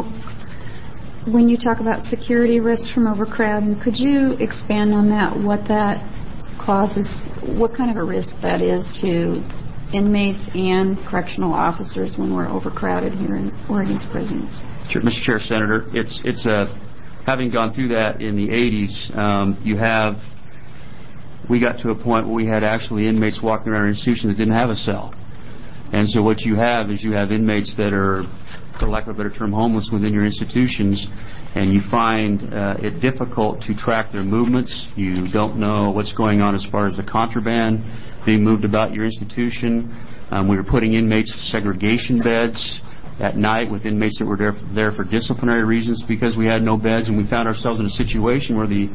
when you talk about security risks from overcrowding, could you expand on that, what that causes, what kind of a risk that is to inmates and correctional officers when we're overcrowded here in Oregon's prisons? Sure, Mister Chair, Senator, it's it's a having gone through that in the eighties, um, you have we got to a point where we had actually inmates walking around our institution that didn't have a cell. And so what you have is you have inmates that are, for lack of a better term, homeless within your institutions, and you find uh, it difficult to track their movements. You don't know what's going on as far as the contraband being moved about your institution. Um, we were putting inmates in segregation beds at night with inmates that were there, there for disciplinary reasons because we had no beds, and we found ourselves in a situation where the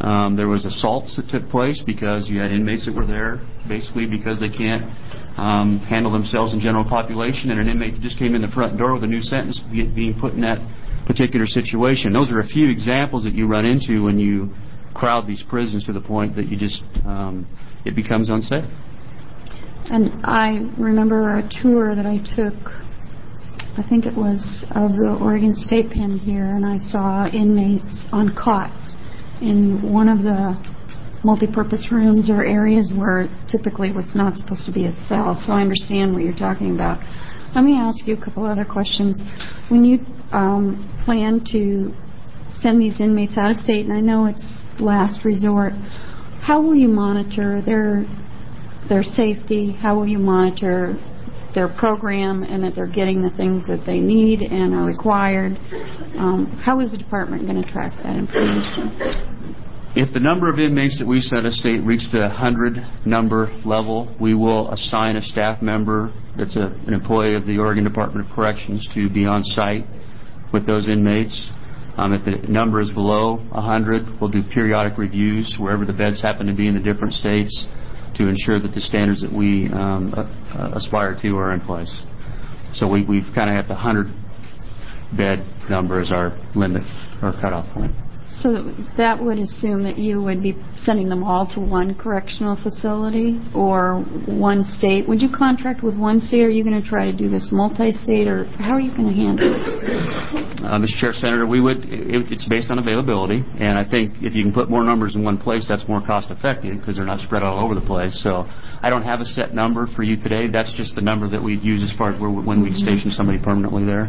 Um, there was assaults that took place because you had inmates that were there basically because they can't um, handle themselves in general population, and an inmate that just came in the front door with a new sentence being put in that particular situation. Those are a few examples that you run into when you crowd these prisons to the point that you just um, it becomes unsafe. And I remember a tour that I took, I think it was of the Oregon State Pen here, and I saw inmates on cots in one of the multi-purpose rooms or areas where typically was not supposed to be a cell. So I understand what you're talking about. Let me ask you a couple other questions. When you um, plan to send these inmates out of state, and I know it's last resort, how will you monitor their their safety? How will you monitor their program and that they're getting the things that they need and are required? Um, how is the department going to track that information? If the number of inmates that we send a state reach the one hundred number level, we will assign a staff member that's a, an employee of the Oregon Department of Corrections to be on site with those inmates. Um, if the number is below one hundred, we'll do periodic reviews wherever the beds happen to be in the different states to ensure that the standards that we um, uh, aspire to are in place. So we, we've kind of have the one hundred bed number as our limit or cutoff point. So that would assume that you would be sending them all to one correctional facility or one state. Would you contract with one state, or are you going to try to do this multi-state, or how are you going to handle this? Uh, Mister Chair, Senator, we would. It, it's based on availability, and I think if you can put more numbers in one place, that's more cost-effective because they're not spread all over the place. So I don't have a set number for you today. That's just the number that we'd use as far as where, when we'd station somebody permanently there.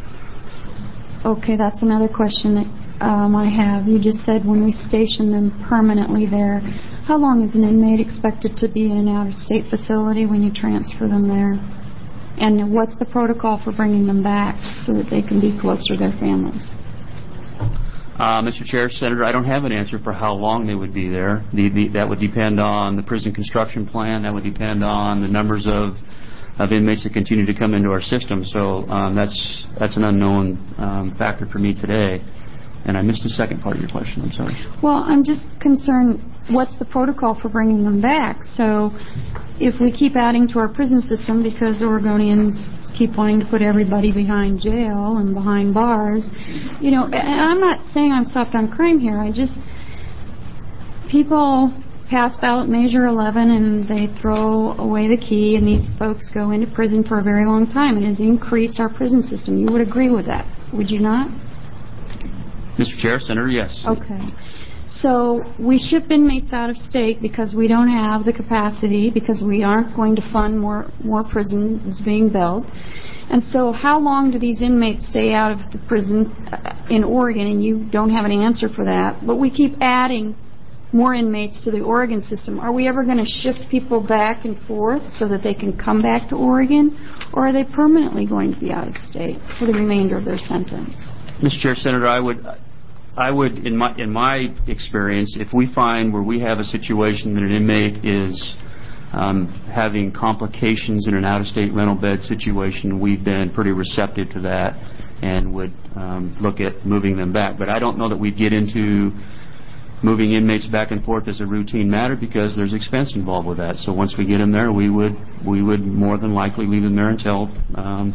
Okay, that's another question that um, I have. You just said when we station them permanently there. How long is an inmate expected to be in an out-of-state facility when you transfer them there? And what's the protocol for bringing them back so that they can be closer to their families? Uh, Mister Chair, Senator, I don't have an answer for how long they would be there. The, the, that would depend on the prison construction plan. That would depend on the numbers of of inmates that continue to come into our system. So um, that's that's an unknown um, factor for me today. And I missed the second part of your question. I'm sorry. Well, I'm just concerned, what's the protocol for bringing them back? So if we keep adding to our prison system because Oregonians keep wanting to put everybody behind jail and behind bars, you know, and I'm not saying I'm soft on crime here. I just, people pass ballot measure eleven and they throw away the key, and these folks go into prison for a very long time. It has increased our prison system. You would agree with that, would you not? Mister Chair, Senator, yes. Okay. So we ship inmates out of state because we don't have the capacity, because we aren't going to fund more more prisons being built. And so how long do these inmates stay out of the prison in Oregon? And you don't have an answer for that. But we keep adding more inmates to the Oregon system. Are we ever going to shift people back and forth so that they can come back to Oregon? Or are they permanently going to be out of state for the remainder of their sentence? Mister Chair, Senator, I would... I would, in my in my experience, if we find where we have a situation that an inmate is um, having complications in an out-of-state rental bed situation, we've been pretty receptive to that and would um, look at moving them back. But I don't know that we'd get into moving inmates back and forth as a routine matter because there's expense involved with that. So once we get them there, we would we would more than likely leave them there until Um,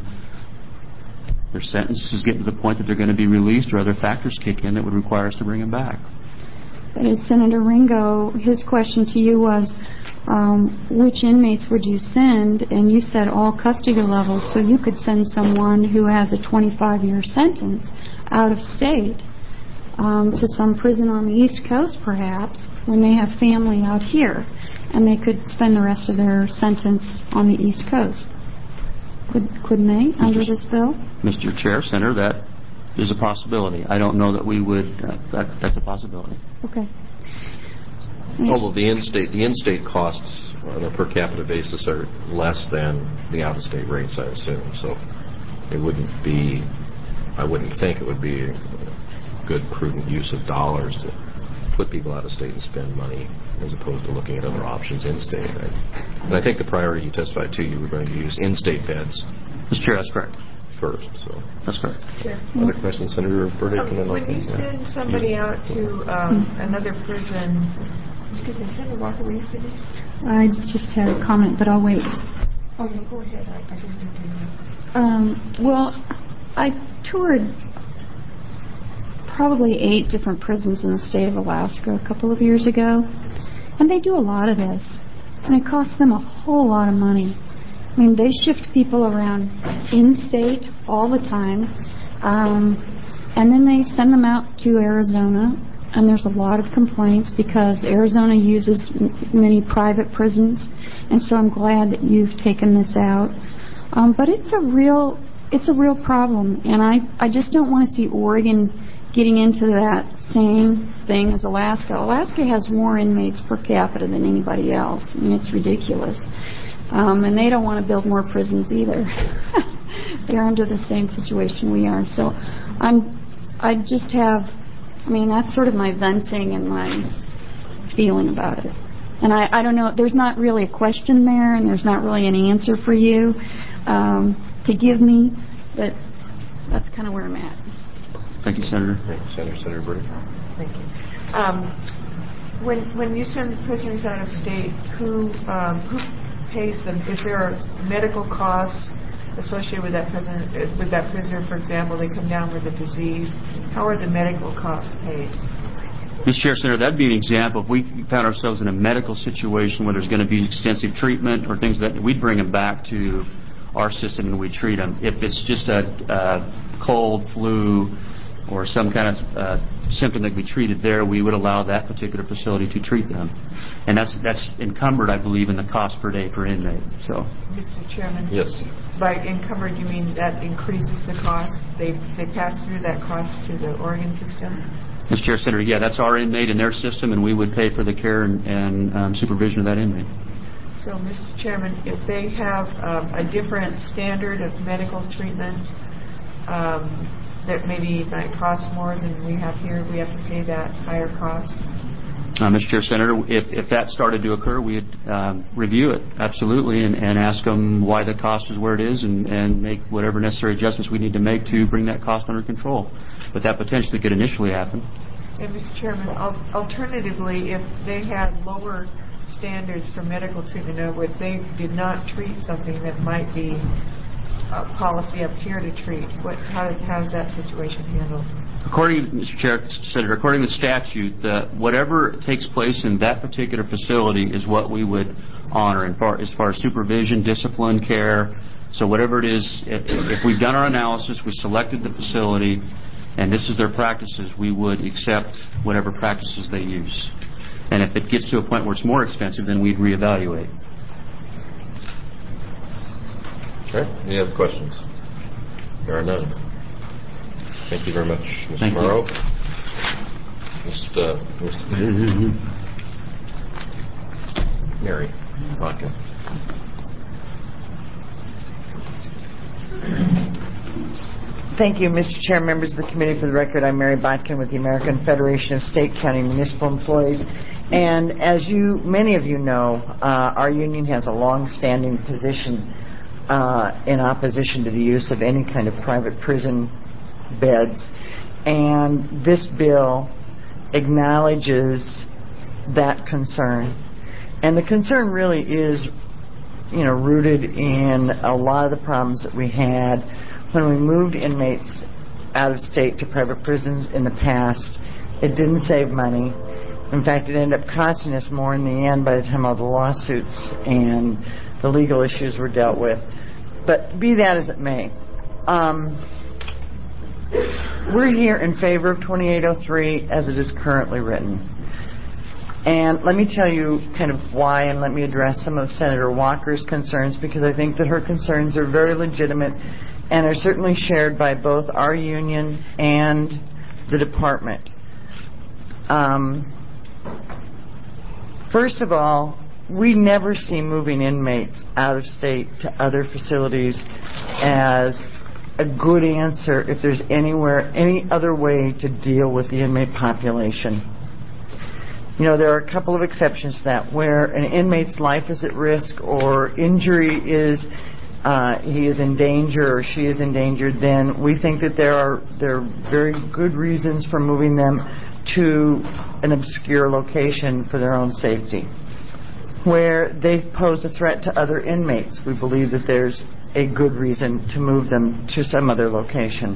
their sentences get to the point that they're going to be released or other factors kick in that would require us to bring them back. But as Senator Ringo, his question to you was, um, which inmates would you send? And you said all custody levels, so you could send someone who has a twenty-five year sentence out of state um, to some prison on the East Coast, perhaps, when they have family out here, and they could spend the rest of their sentence on the East Coast. Could, couldn't they, under Mister this bill? Mister Chair, Senator, that is a possibility. I don't know that we would. Uh, that, that's a possibility. Okay. Although the in-state the in-state costs on a per capita basis are less than the out-of-state rates, I assume. So it wouldn't be. I wouldn't think it would be a good, prudent use of dollars to put people out of state and spend money as opposed to looking at other options in-state. And I think the priority you testified to, you were going to use in-state beds. Mister Chair, that's correct. first. So That's correct. Sure. Other questions, Senator Burdick? Um, and then when I'll- you send somebody out to um, another prison, excuse me, Senator Walker, were you finished? I just had a comment, but I'll wait. Oh, no, go ahead. I, I didn't do that. Um, well, I toured probably eight different prisons in the state of Alaska a couple of years ago, and they do a lot of this, and it costs them a whole lot of money. I mean, they shift people around in-state all the time, um, and then they send them out to Arizona, and there's a lot of complaints because Arizona uses m- many private prisons, and so I'm glad that you've taken this out. Um, but it's a real, it's a real problem, and I, I just don't want to see Oregon getting into that same thing as Alaska. Alaska has more inmates per capita than anybody else. I mean, it's ridiculous. Um, and they don't want to build more prisons either. They're under the same situation we are. So I'm, I just have, I mean, that's sort of my venting and my feeling about it. And I, I don't know, there's not really a question there, and there's not really an answer for you um, to give me, but that's kind of where I'm at. Thank you, Senator. Thank you, Senator. Senator Burdick. Thank you. Um, when when you send prisoners out of state, who um, who pays them? Is there medical costs associated with that prisoner? With that prisoner, for example, they come down with a disease. How are the medical costs paid? Mister Chair, Senator, that'd be an example. If we found ourselves in a medical situation where there's going to be extensive treatment or things that we'd bring them back to our system and we'd treat them. If it's just a, a cold, flu, or some kind of uh, symptom that we treated there, we would allow that particular facility to treat them. And that's that's encumbered, I believe, in the cost per day per inmate. So, Mister Chairman? Yes. By encumbered, you mean that increases the cost? They they pass through that cost to the Oregon system? Mister Chair, Senator, yeah, that's our inmate in their system, and we would pay for the care and, and um, supervision of that inmate. So, Mister Chairman, if they have um, a different standard of medical treatment, um, that maybe might cost more than we have here, we have to pay that higher cost? Uh, Mister Chair, Senator, if, if that started to occur, we'd um, review it, absolutely, and, and ask them why the cost is where it is and, and make whatever necessary adjustments we need to make to bring that cost under control. But that potentially could initially happen. And, Mister Chairman, al- alternatively, if they had lower standards for medical treatment, in other words, they did not treat something that might be a policy up here to treat, what, how, how is that situation handled? According, Mister Chair, Senator, according to the statute, the, whatever takes place in that particular facility is what we would honor in far, as far as supervision, discipline, care. So whatever it is, if, if we've done our analysis, we selected the facility, and this is their practices, we would accept whatever practices they use. And if it gets to a point where it's more expensive, then we'd reevaluate. Okay. Any other questions? There are none. Thank you very much, Mister Thank Morrow. you. Mister Mister Mary Vodka. Thank you, Mister Chair, members of the committee. For the record, I'm Mary Botkin with the American Federation of State, County, and Municipal Employees. And as you, many of you know, uh, our union has a long-standing position uh, in opposition to the use of any kind of private prison beds. And this bill acknowledges that concern. And the concern really is, you know, rooted in a lot of the problems that we had when we moved inmates out of state to private prisons in the past. It didn't save money. In fact, it ended up costing us more in the end by the time all the lawsuits and the legal issues were dealt with. But be that as it may, um, we're here in favor of twenty-eight oh three as it is currently written. And let me tell you kind of why, and let me address some of Senator Walker's concerns, because I think that her concerns are very legitimate and are certainly shared by both our union and the department. Um, first of all, we never see moving inmates out of state to other facilities as a good answer if there's anywhere, any other way to deal with the inmate population. You know, there are a couple of exceptions to that, where an inmate's life is at risk or injury is uh, he is in danger or she is in danger, then we think that there are there are very good reasons for moving them to an obscure location for their own safety. Where they pose a threat to other inmates, we believe that there's a good reason to move them to some other location.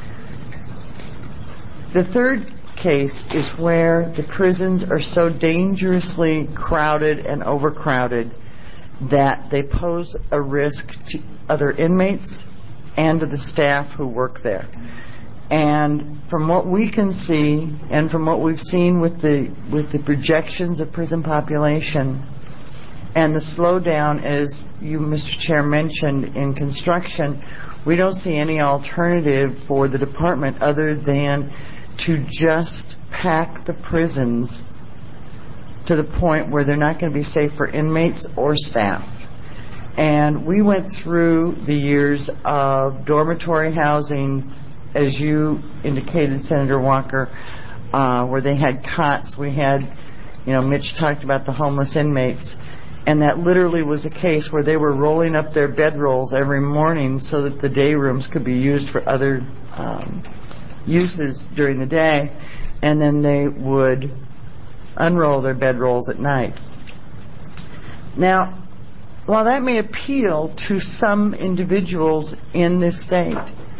The third case is where the prisons are so dangerously crowded and overcrowded that they pose a risk to other inmates and to the staff who work there. And from what we can see, and from what we've seen with the with the projections of prison population, and the slowdown, as you, Mister Chair, mentioned in construction, we don't see any alternative for the department other than to just pack the prisons to the point where they're not going to be safe for inmates or staff. And we went through the years of dormitory housing, as you indicated, Senator Walker, uh, where they had cots. We had, you know, Mitch talked about the homeless inmates. And that literally was a case where they were rolling up their bedrolls every morning so that the day rooms could be used for other um, uses during the day, and then they would unroll their bedrolls at night. Now, while that may appeal to some individuals in this state,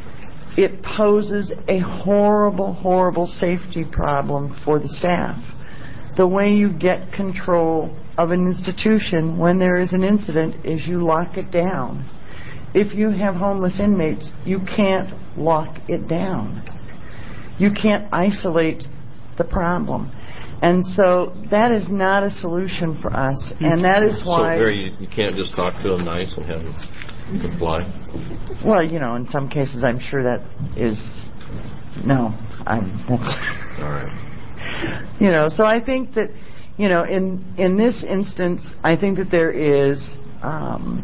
it poses a horrible, horrible safety problem for the staff. The way you get control of an institution when there is an incident is you lock it down. If you have homeless inmates, you can't lock it down. You can't isolate the problem. And so that is not a solution for us, and that is why... So, Mary, you, you can't just talk to them nice and have them comply? Well, you know, in some cases I'm sure that is... No, I'm... That's all right. You know, so I think that, you know, in in this instance, I think that there is um,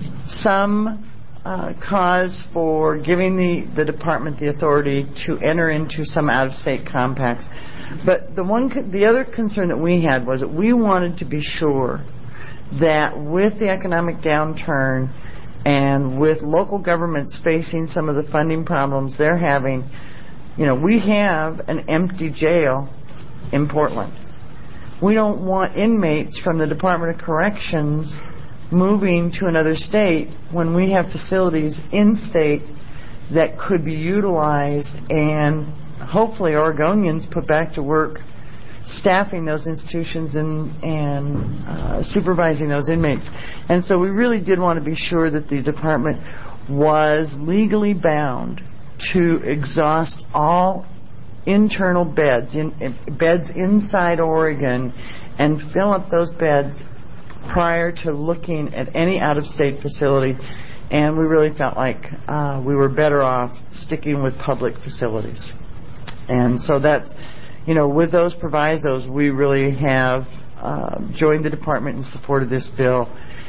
some uh, cause for giving the, the department the authority to enter into some out-of-state compacts. But the one, co- the other concern that we had was that we wanted to be sure that with the economic downturn and with local governments facing some of the funding problems they're having, you know, we have an empty jail in Portland. We don't want inmates from the Department of Corrections moving to another state when we have facilities in state that could be utilized and hopefully Oregonians put back to work staffing those institutions and, and uh, supervising those inmates. And so we really did want to be sure that the department was legally bound to exhaust all internal beds, in, beds inside Oregon, and fill up those beds prior to looking at any out-of-state facility. And we really felt like uh, we were better off sticking with public facilities. And so that's, you know, with those provisos, we really have uh, joined the department in support of this bill,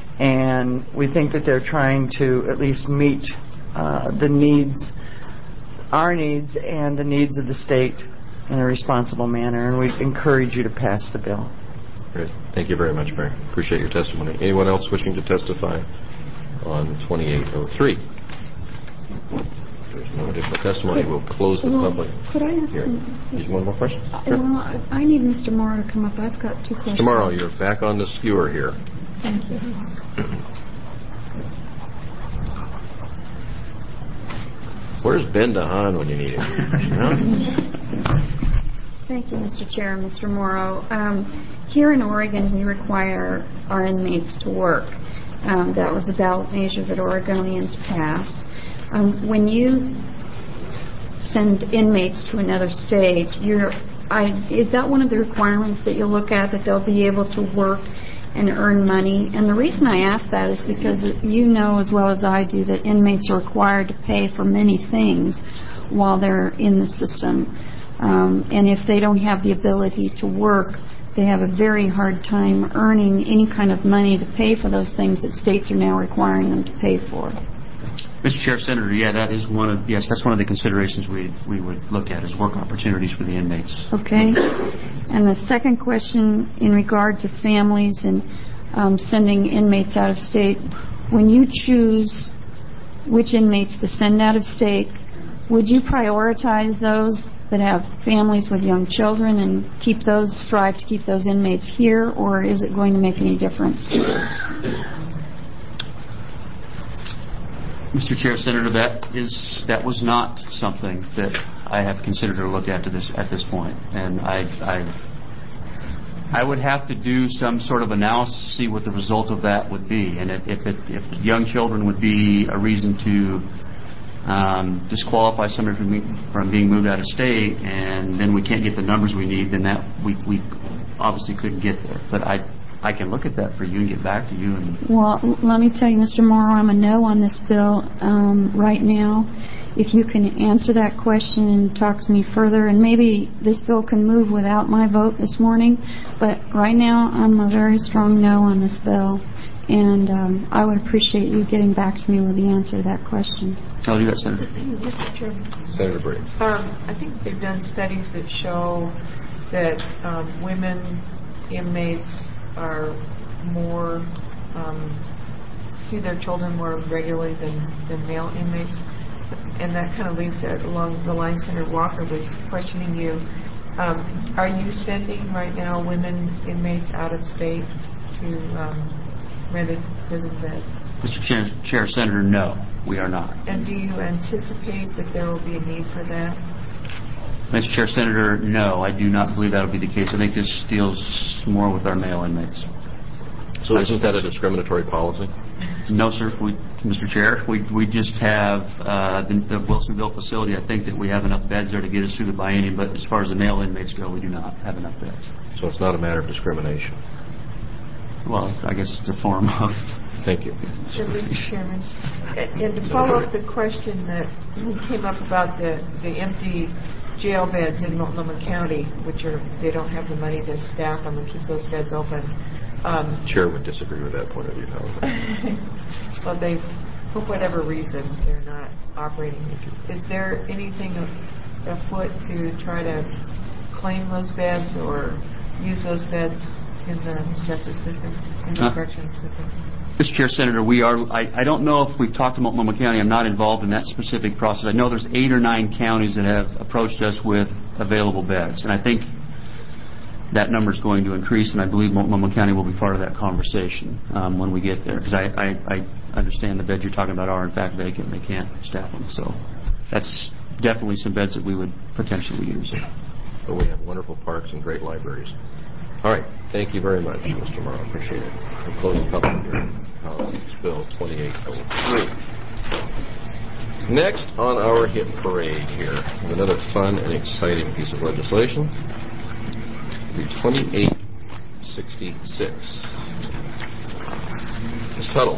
and we think that they're trying to at least meet uh, the needs, our needs, and the needs of the state in a responsible manner, and we encourage you to pass the bill. Great. Thank you very much, Mary. Appreciate your testimony. Anyone else wishing to testify on twenty-eight oh three? If there's no additional testimony, we'll close the well, public could I ask hearing. Some, you one more question? Uh, Sure. Well, I, I need Mister Morrow to come up. I've got two questions. Tomorrow, you're back on the skewer here. Thank you. Where's Ben DeHaan when you need him? You know? Thank you, Mister Chair and Mister Morrow. Um, here in Oregon, we require our inmates to work. Um, that was a ballot measure that Oregonians passed. Um, when you send inmates to another state, you're, I, is that one of the requirements that you'll look at, that they'll be able to work and earn money? And the reason I ask that is because you know as well as I do that inmates are required to pay for many things while they're in the system. Um, and if they don't have the ability to work, they have a very hard time earning any kind of money to pay for those things that states are now requiring them to pay for. Mister Chair, Senator, yeah, that is one of, yes, that's one of the considerations we we would look at, is work opportunities for the inmates. Okay. And the second question in regard to families and um, sending inmates out of state, when you choose which inmates to send out of state, would you prioritize those that have families with young children and keep those, strive to keep those inmates here, or is it going to make any difference? Mister Chair, Senator, that is that was not something that I have considered or looked at to this at this point, and I, I I would have to do some sort of analysis to see what the result of that would be, and if if, it, if young children would be a reason to um, disqualify somebody from from being moved out of state, and then we can't get the numbers we need, then that we we obviously couldn't get there. But I. I can look at that for you and get back to you. And well, let me tell you, Mister Morrow, I'm a no on this bill um, right now. If you can answer that question and talk to me further, and maybe this bill can move without my vote this morning, but right now I'm a very strong no on this bill, and um, I would appreciate you getting back to me with the answer to that question. I'll do that, Senator. Mister Chairman. Senator Briggs. Um, I think they've done studies that show that um, women inmates are more, um, see their children more regularly than, than male inmates. So, and that kind of leads to, along the line Senator Walker was questioning you. Um, are you sending right now women inmates out of state to um, rented prison beds? Mister Chair, Chair, Senator, no, we are not. And do you anticipate that there will be a need for that? Mister Chair, Senator, no, I do not believe that will be the case. I think this deals more with our male inmates. So isn't that a discriminatory policy? No, sir. We, Mister Chair, we we just have uh, the, the Wilsonville facility. I think that we have enough beds there to get us through the biennium, but as far as the male inmates go, we do not have enough beds. So it's not a matter of discrimination? Well, I guess it's a form of... Thank you. Mister Chairman, and, and to follow up the question that came up about the, the empty jail beds in Multnomah County, which are, they don't have the money to staff them and keep those beds open. Um, Chair would disagree with that point of view, however. Well, they, for whatever reason, they're not operating. Is there anything afoot to try to claim those beds or use those beds in the justice system, in the uh, correctional system? Mister Chair, Senator, we are, I, I don't know if we've talked to Multnomah County. I'm not involved in that specific process. I know there's eight or nine counties that have approached us with available beds, and I think that number is going to increase, and I believe Multnomah County will be part of that conversation um, when we get there, because I, I, I understand the beds you're talking about are in fact vacant and they can't staff them. So that's definitely some beds that we would potentially use. But we have wonderful parks and great libraries. All right. Thank you very much, Mister Morrow. Appreciate it. We'll close the public hearing. House Bill twenty-eight oh three. Next on our hit parade here, another fun and exciting piece of legislation, the twenty-eight sixty-six. Miz Tuttle.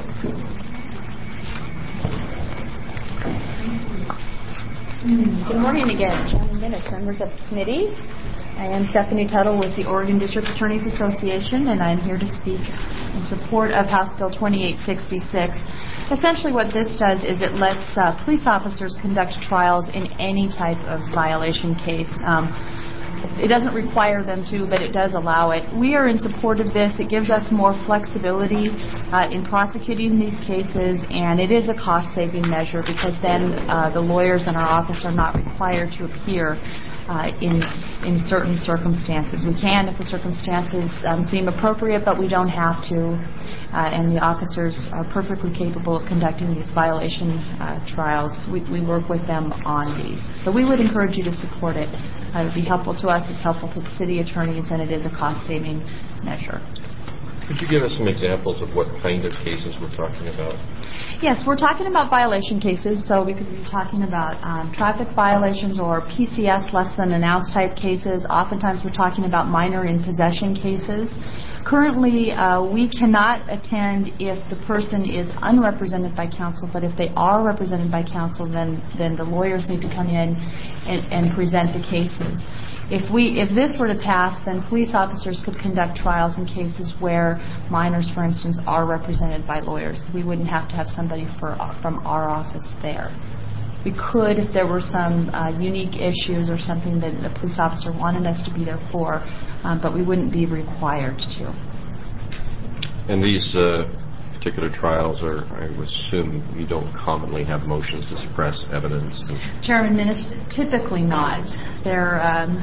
Good morning again, Chairman Minnis, members of the committee. I am Stephanie Tuttle with the Oregon District Attorneys Association, and I'm here to speak in support of House Bill twenty-eight sixty-six. Essentially what this does is it lets uh, police officers conduct trials in any type of violation case. Um, it doesn't require them to, but it does allow it. We are in support of this. It gives us more flexibility uh, in prosecuting these cases, and it is a cost-saving measure because then uh, the lawyers in our office are not required to appear Uh, in in certain circumstances. We can if the circumstances um, seem appropriate, but we don't have to. Uh, and the officers are perfectly capable of conducting these violation uh, trials. We, we work with them on these. So we would encourage you to support it. Uh, it would be helpful to us. It's helpful to the city attorneys, and it is a cost-saving measure. Could you give us some examples of what kind of cases we're talking about? Yes, we're talking about violation cases, so we could be talking about um, traffic violations or P C S, less than an ounce type cases. Oftentimes we're talking about minor in possession cases. Currently, uh, we cannot attend if the person is unrepresented by counsel, but if they are represented by counsel, then, then the lawyers need to come in and, and present the cases. If we, if this were to pass, then police officers could conduct trials in cases where minors, for instance, are represented by lawyers. We wouldn't have to have somebody for, from our office there. We could if there were some uh, unique issues or something that the police officer wanted us to be there for, um, but we wouldn't be required to. And these uh, particular trials, or I would assume you don't commonly have motions to suppress evidence? Chairman Minister, typically not. They're um,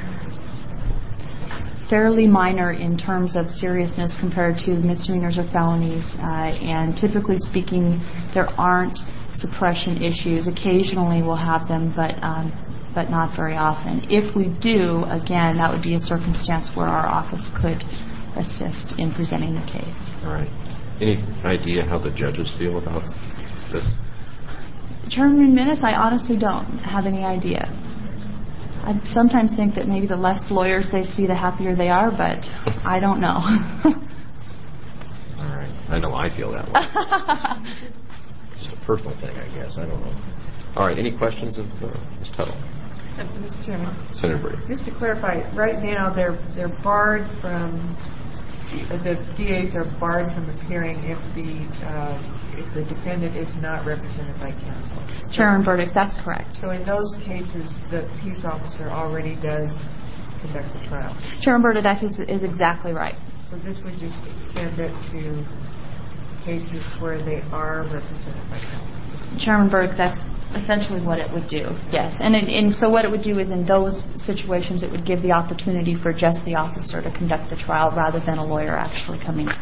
fairly minor in terms of seriousness compared to misdemeanors or felonies, uh, and typically speaking, there aren't suppression issues. Occasionally we'll have them, but um, but not very often. If we do, again, that would be a circumstance where our office could assist in presenting the case. All right. Any idea how the judges feel about this? Chairman Minnis, I honestly don't have any idea. I sometimes think that maybe the less lawyers they see, the happier they are, but I don't know. All right. I know I feel that way. It's a personal thing, I guess. I don't know. All right. Any questions of uh, Miz Tuttle? Uh, Mister Chairman. Senator Brady. Just to clarify, right now they're they're barred from the D As are barred from appearing if the uh, if the defendant is not represented by counsel. Chairman Burdick, that's correct. So in those cases, the peace officer already does conduct the trial. Chairman Burdick, that is, is exactly right. So this would just extend it to cases where they are represented by counsel. Chairman Burdick, that's essentially what it would do, yes. And, it, and so what it would do is in those situations it would give the opportunity for just the officer to conduct the trial rather than a lawyer actually coming in.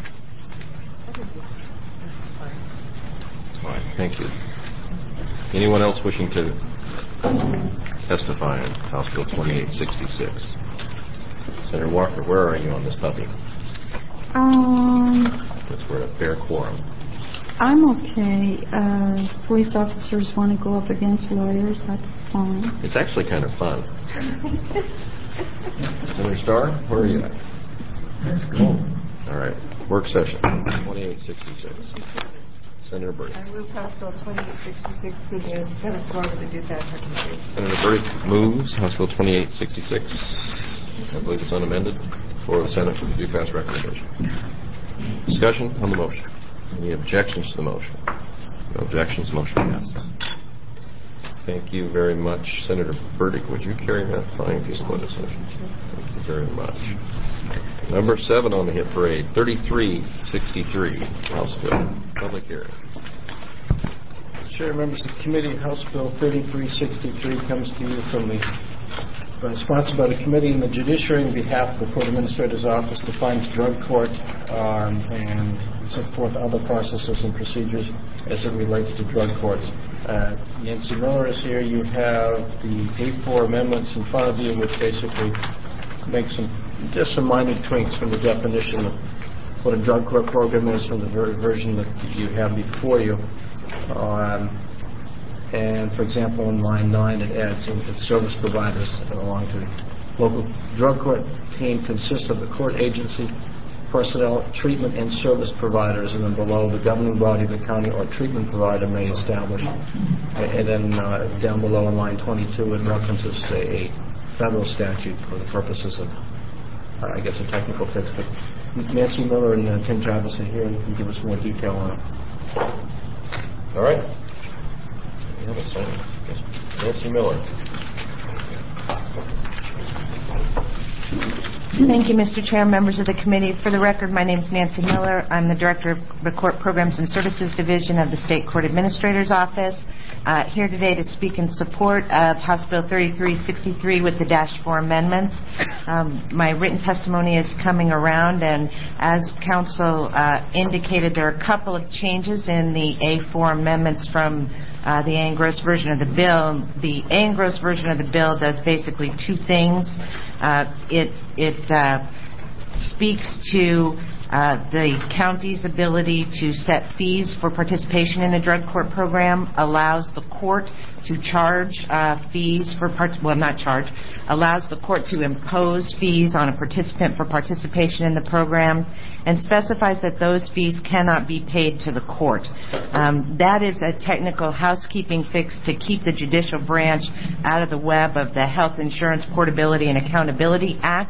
All right, thank you. Anyone else wishing to testify on House Bill twenty-eight sixty-six? Senator Walker, where are you on this puppy? Um, That's we're at a fair quorum. I'm okay. Uh, police officers want to go up against lawyers. That's fine. It's actually kind of fun. Senator Starr, where are you at? Let's go. All right. Work session, twenty-eight sixty-six. Senator Burdick. I move House Bill twenty-eight sixty-six to the Senate floor with the due pass recommendation. Senator Burdick moves House Bill twenty-eight sixty-six. I believe it's unamended for the Senate with the due pass recommendation. Discussion on the motion. Any objections to the motion? No objections. Motion passes. Thank you very much. Senator Burdick, would you carry that fine piece of legislation? Thank you very much. Number seven on the hit parade, thirty-three sixty-three, House Bill. Public hearing. Chair, members of the committee, House Bill thirty-three sixty-three comes to you from the uh, sponsored by the committee and the judiciary on behalf of the Court Administrator's Office defines drug court um, and set forth other processes and procedures as it relates to drug courts. Uh, Nancy Miller is here. You have the A four amendments in front of you, which basically make some just some minor tweaks from the definition of what a drug court program is from the ver- version that you have before you. Um, and, for example, in line nine, it adds in service providers along to local drug court team consists of the court agency, personnel, treatment, and service providers, and then below the governing body of the county or treatment provider may establish. And then uh, down below in line twenty-two, it references a federal statute for the purposes of, uh, I guess, a technical fix. But Nancy Miller and uh, Tim Travis are here and can give us more detail on it. All right. You have a second. Nancy Miller. Thank you, Mister Chair, members of the committee. For the record, my name is Nancy Miller. I'm the Director of the Court Programs and Services Division of the State Court Administrator's Office. Uh, here today to speak in support of House Bill thirty-three sixty-three with the dash four amendments. Um, my written testimony is coming around, and as counsel uh, indicated, there are a couple of changes in the A four amendments from uh, the A engrossed version of the bill. The A engrossed version of the bill does basically two things. Uh, it it uh, speaks to Uh, the county's ability to set fees for participation in a drug court program, allows the court to charge uh, fees for, part- well, not charge, allows the court to impose fees on a participant for participation in the program, and specifies that those fees cannot be paid to the court. Um, that is a technical housekeeping fix to keep the judicial branch out of the web of the Health Insurance Portability and Accountability Act,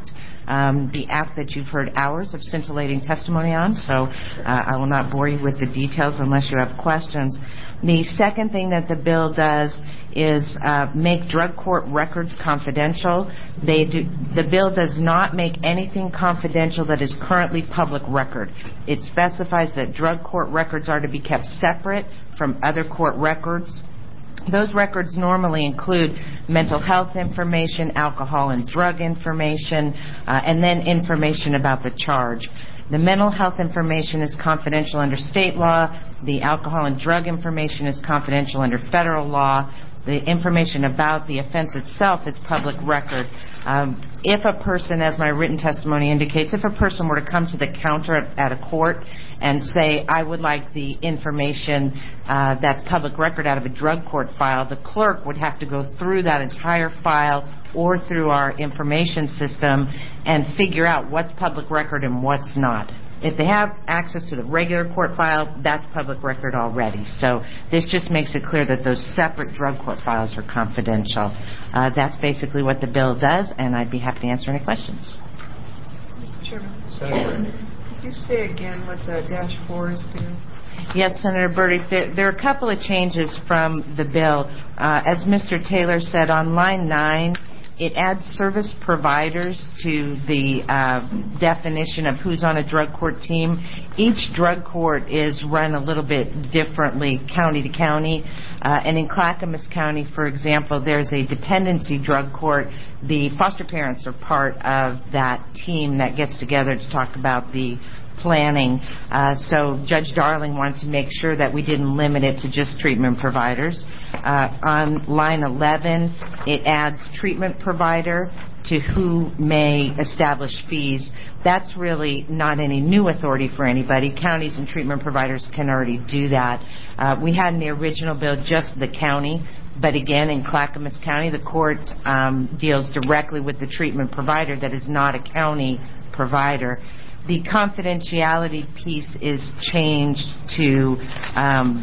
um, the act that you've heard hours of scintillating testimony on, so uh, I will not bore you with the details unless you have questions. The second thing that the bill does is uh, make drug court records confidential. They do, the bill does not make anything confidential that is currently public record. It specifies that drug court records are to be kept separate from other court records. Those records normally include mental health information, alcohol and drug information, uh, and then information about the charge. The mental health information is confidential under state law. The alcohol and drug information is confidential under federal law. The information about the offense itself is public record. Um, if a person, as my written testimony indicates, if a person were to come to the counter at, at a court and say, I would like the information uh, that's public record out of a drug court file, the clerk would have to go through that entire file or through our information system and figure out what's public record and what's not. If they have access to the regular court file, that's public record already. So this just makes it clear that those separate drug court files are confidential. Uh, that's basically what the bill does, and I'd be happy to answer any questions. Mister Chairman, Senator, could you say again what the dash fours do? Yes, Senator Burdick, there, there are a couple of changes from the bill. Uh, as Mister Taylor said, on line nine, it adds service providers to the uh, definition of who's on a drug court team. Each drug court is run a little bit differently county to county. Uh, and in Clackamas County, for example, there's a dependency drug court. The foster parents are part of that team that gets together to talk about the planning. Uh, so Judge Darling wanted to make sure that we didn't limit it to just treatment providers. Uh, on line eleven, it adds treatment provider to who may establish fees. That's really not any new authority for anybody. Counties and treatment providers can already do that. Uh, we had in the original bill just the county, but again, in Clackamas County, the court um, deals directly with the treatment provider that is not a county provider. The confidentiality piece is changed to um,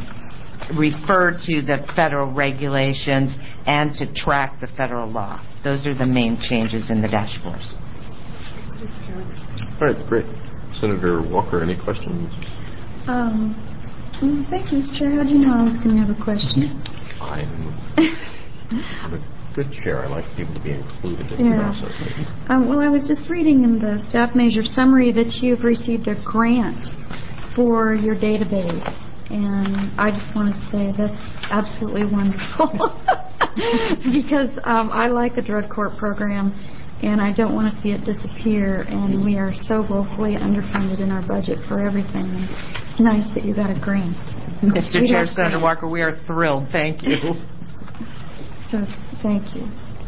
refer to the federal regulations and to track the federal law. Those are the main changes in the dashboards. All right, great. Senator Walker, any questions? Um, well, thank you, Mister Chair. How do you know I was going to have a question? I'm, I'm a good chair. I like people to be included in Yeah. the process. Um, well, I was just reading in the staff measure summary that you've received a grant for your database, and I just wanted to say that's absolutely wonderful because um, I like the drug court program, and I don't want to see it disappear, and we are so woefully underfunded in our budget for everything. And it's nice that you got a grant. Mister We Chair, love Senator grants. Walker, we are thrilled. Thank you. So, thank you.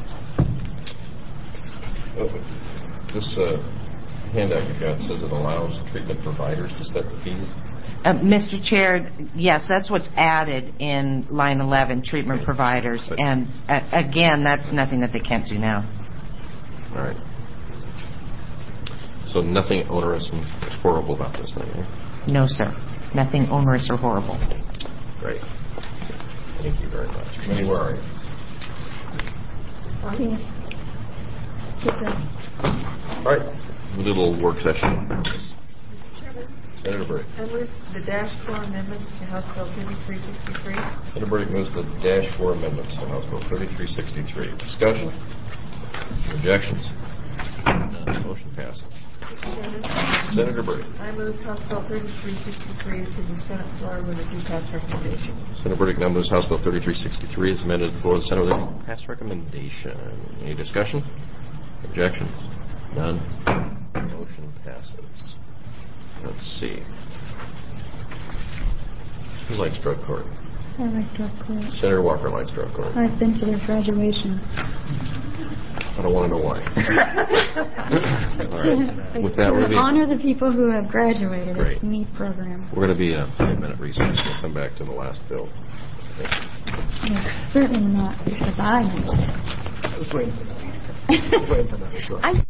This uh, handout you got says it allows treatment providers to set the fees. Uh, Mister Chair, yes, that's what's added in line eleven, treatment providers. And uh, again, that's nothing that they can't do now. All right. So nothing onerous and horrible about this thing, right? No, sir. Nothing onerous or horrible. Great. Thank you very much. Minnie, where are you? Okay. All right. Little work session. Senator Burdick. I move the dash four amendments to House Bill thirty-three sixty-three. Senator Burdick moves the dash four amendments to House Bill thirty-three sixty-three. Discussion? Objections? None. Motion passes. Senator Burdick. I move House Bill thirty-three sixty-three to the Senate floor with a due pass recommendation. Senator Burdick now moves House Bill thirty-three sixty-three as amended to the floor of the Senate with a due pass recommendation. Any discussion? Objections? None. Motion passes. Let's see. Who likes drug court? I like drug court. Senator Walker likes drug court. I've been to their graduations. I don't want to know why. All right. With that, to we're going to honor the people who have graduated. Great. It's a neat program. we're going to be in a five-minute recess. We'll come back to the last bill. No, certainly not because I know. I was waiting for that answer. I was waiting for that as well. I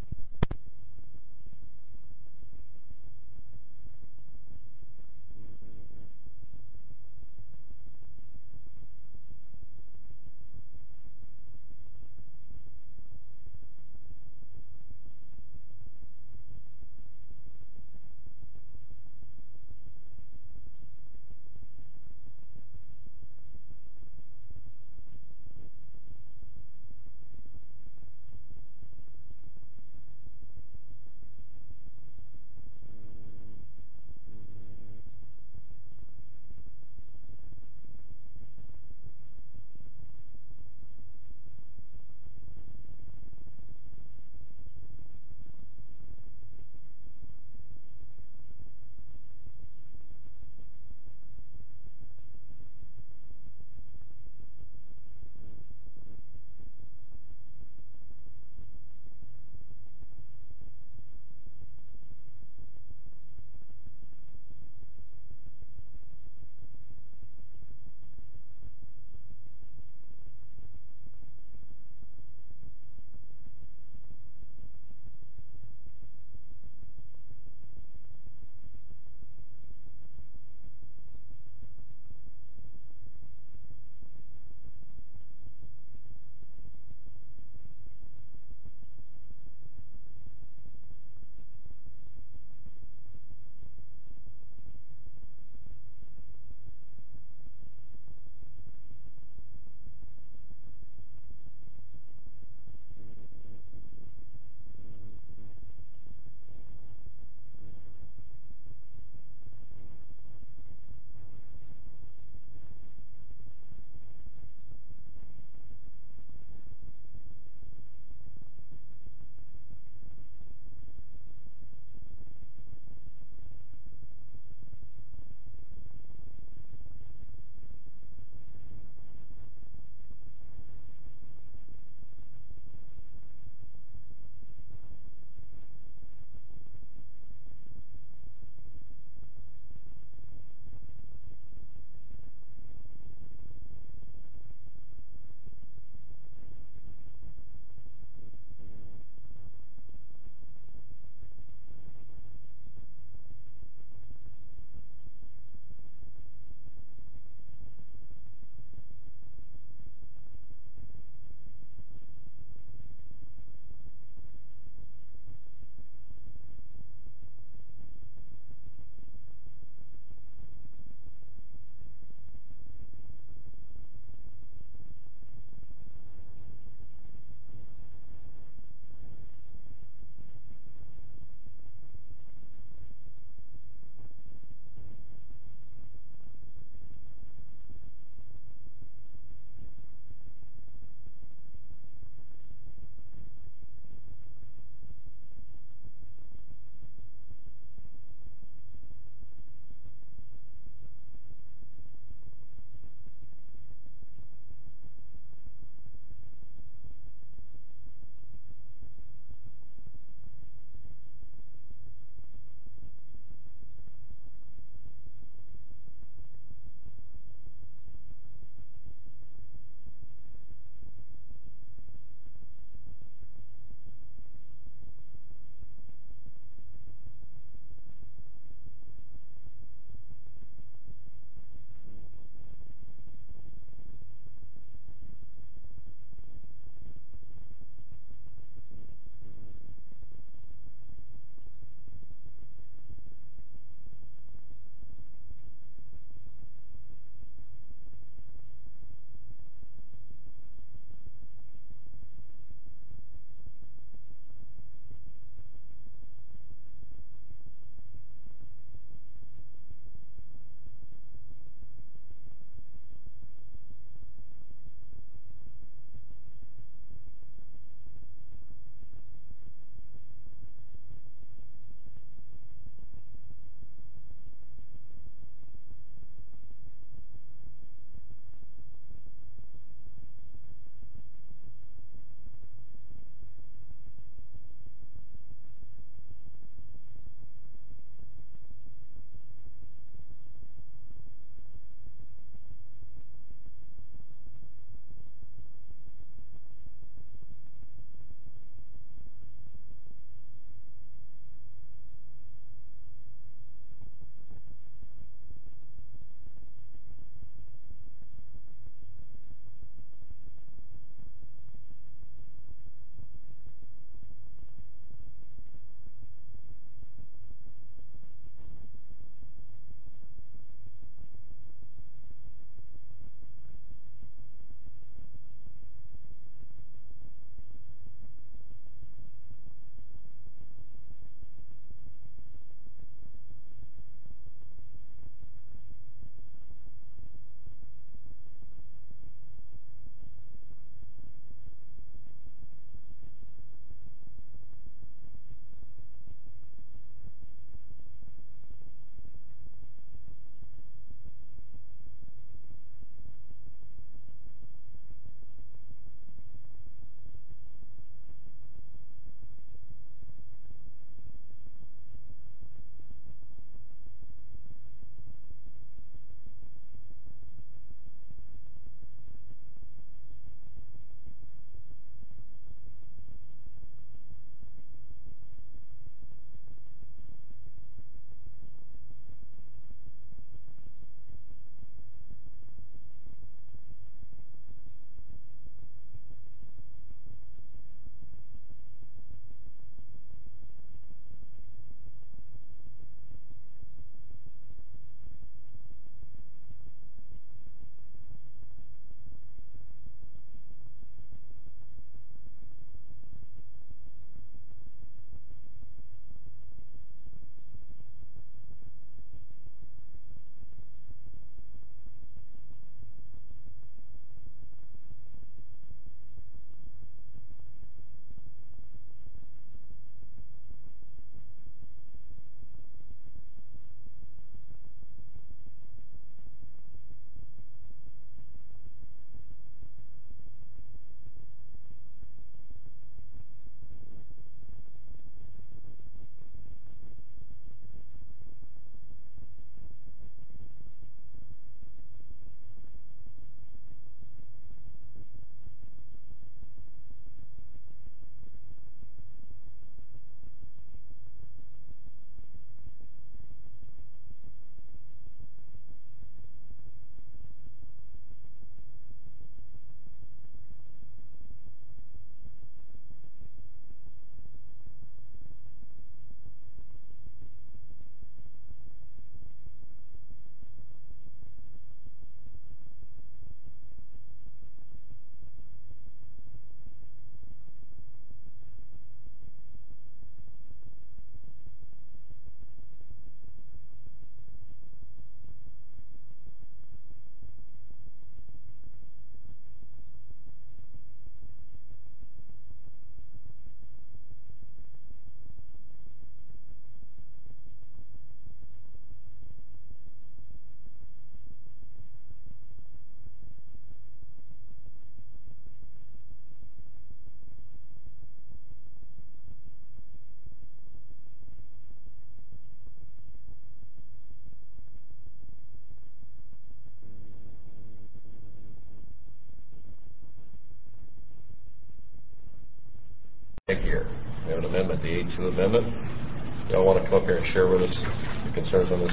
Here. We have an amendment, the A two amendment. Y'all want to come up here and share with us your concerns on this?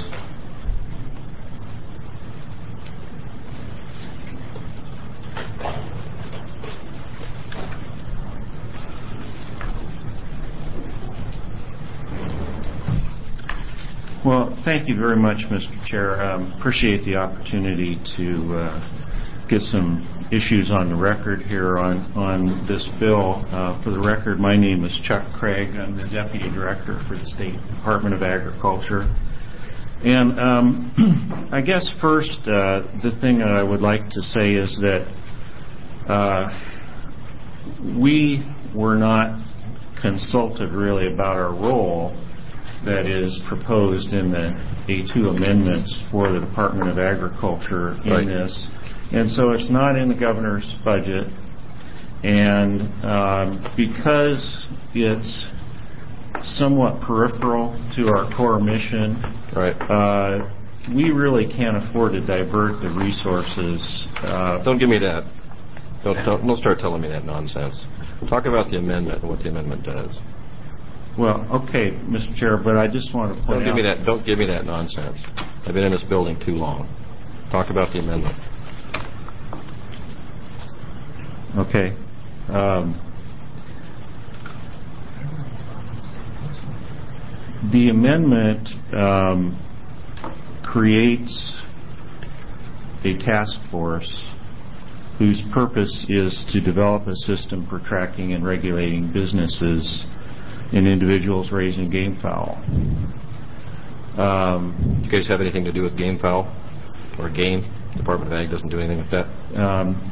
Well, thank you very much, Mister Chair. Um, appreciate the opportunity to uh, get some issues on the record here on, on this bill. Uh, for the record, my name is Chuck Craig. I'm the Deputy Director for the State Department of Agriculture. And um, I guess first, uh, the thing that I would like to say is that uh, we were not consulted really about our role that is proposed in the A two amendments for the Department of Agriculture in right. this. And so it's not in the governor's budget. And um, because it's somewhat peripheral to our core mission, right. uh, we really can't afford to divert the resources. Uh, don't give me that. Don't, don't, don't start telling me that nonsense. Talk about the amendment and what the amendment does. Well, okay, Mister Chair, but I just want to point don't give out... Me that, don't give me that nonsense. I've been in this building too long. Talk about the amendment. Okay. Um, the amendment um, creates a task force whose purpose is to develop a system for tracking and regulating businesses and individuals raising game fowl. Um, you guys have anything to do with game fowl or game? Department of Ag doesn't do anything with that? Um,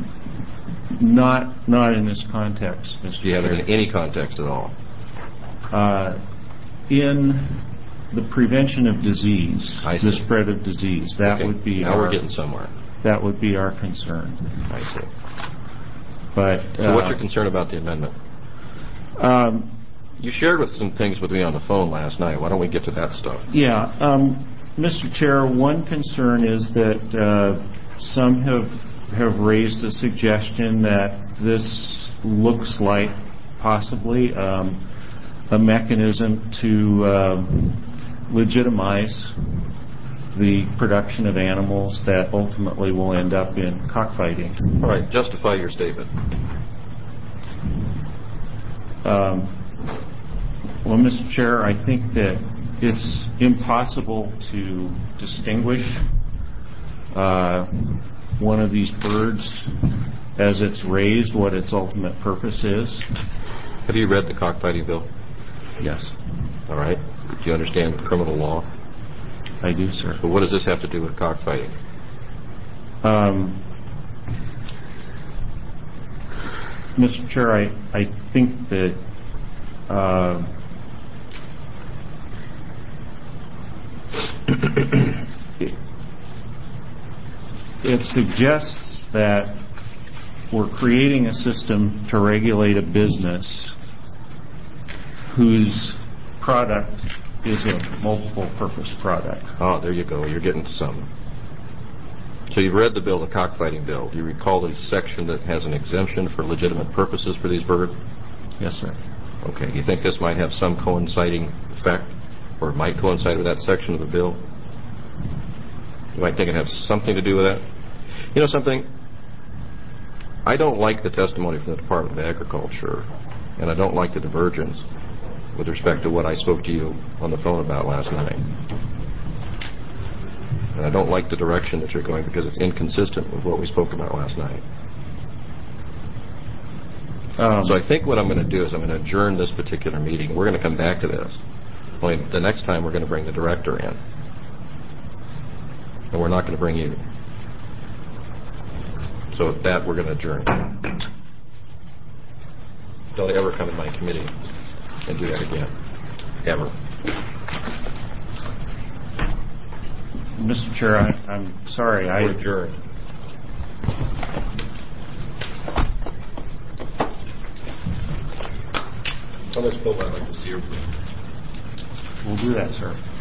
not not in this context, Mister Do you have Chair. it in any context at all? Uh, in the prevention of disease, the spread of disease, that okay. would be now our, we're getting somewhere. That would be our concern. I see. But so uh, what's your concern about the amendment? Um, you shared with some things with me on the phone last night. Why don't we get to that stuff? Yeah, um, Mister Chair, one concern is that uh, some have have raised a suggestion that this looks like possibly um, a mechanism to uh, legitimize the production of animals that ultimately will end up in cockfighting. All right, justify your statement. Um, well, Mister Chair, I think that it's impossible to distinguish uh, one of these birds as it's raised, what its ultimate purpose is. Have you read the cockfighting bill? Yes. All right. Do you understand criminal law? I do, sir. But what does this have to do with cockfighting? Um, Mister Chair, I, I think that uh, it, it suggests that we're creating a system to regulate a business whose product is a multiple purpose product. Oh, there you go. You're getting to something. So you've read the bill, the cockfighting bill. Do you recall the section that has an exemption for legitimate purposes for these birds? Yes, sir. Okay. You think this might have some coinciding effect, or it might coincide with that section of the bill? You might think it has something to do with that? You know something? I don't like the testimony from the Department of Agriculture, and I don't like the divergence with respect to what I spoke to you on the phone about last night. And I don't like the direction that you're going because it's inconsistent with what we spoke about last night. Um, so I think what I'm going to do is I'm going to adjourn this particular meeting. We're going to come back to this. Only the next time we're going to bring the director in. And we're not going to bring you. So with that, we're going to adjourn. Don't ever come in my committee and do that again. Ever. Mister Chair, I, I'm sorry. I We're adjourned. How much bill I'd like to see her? We'll do that, sir.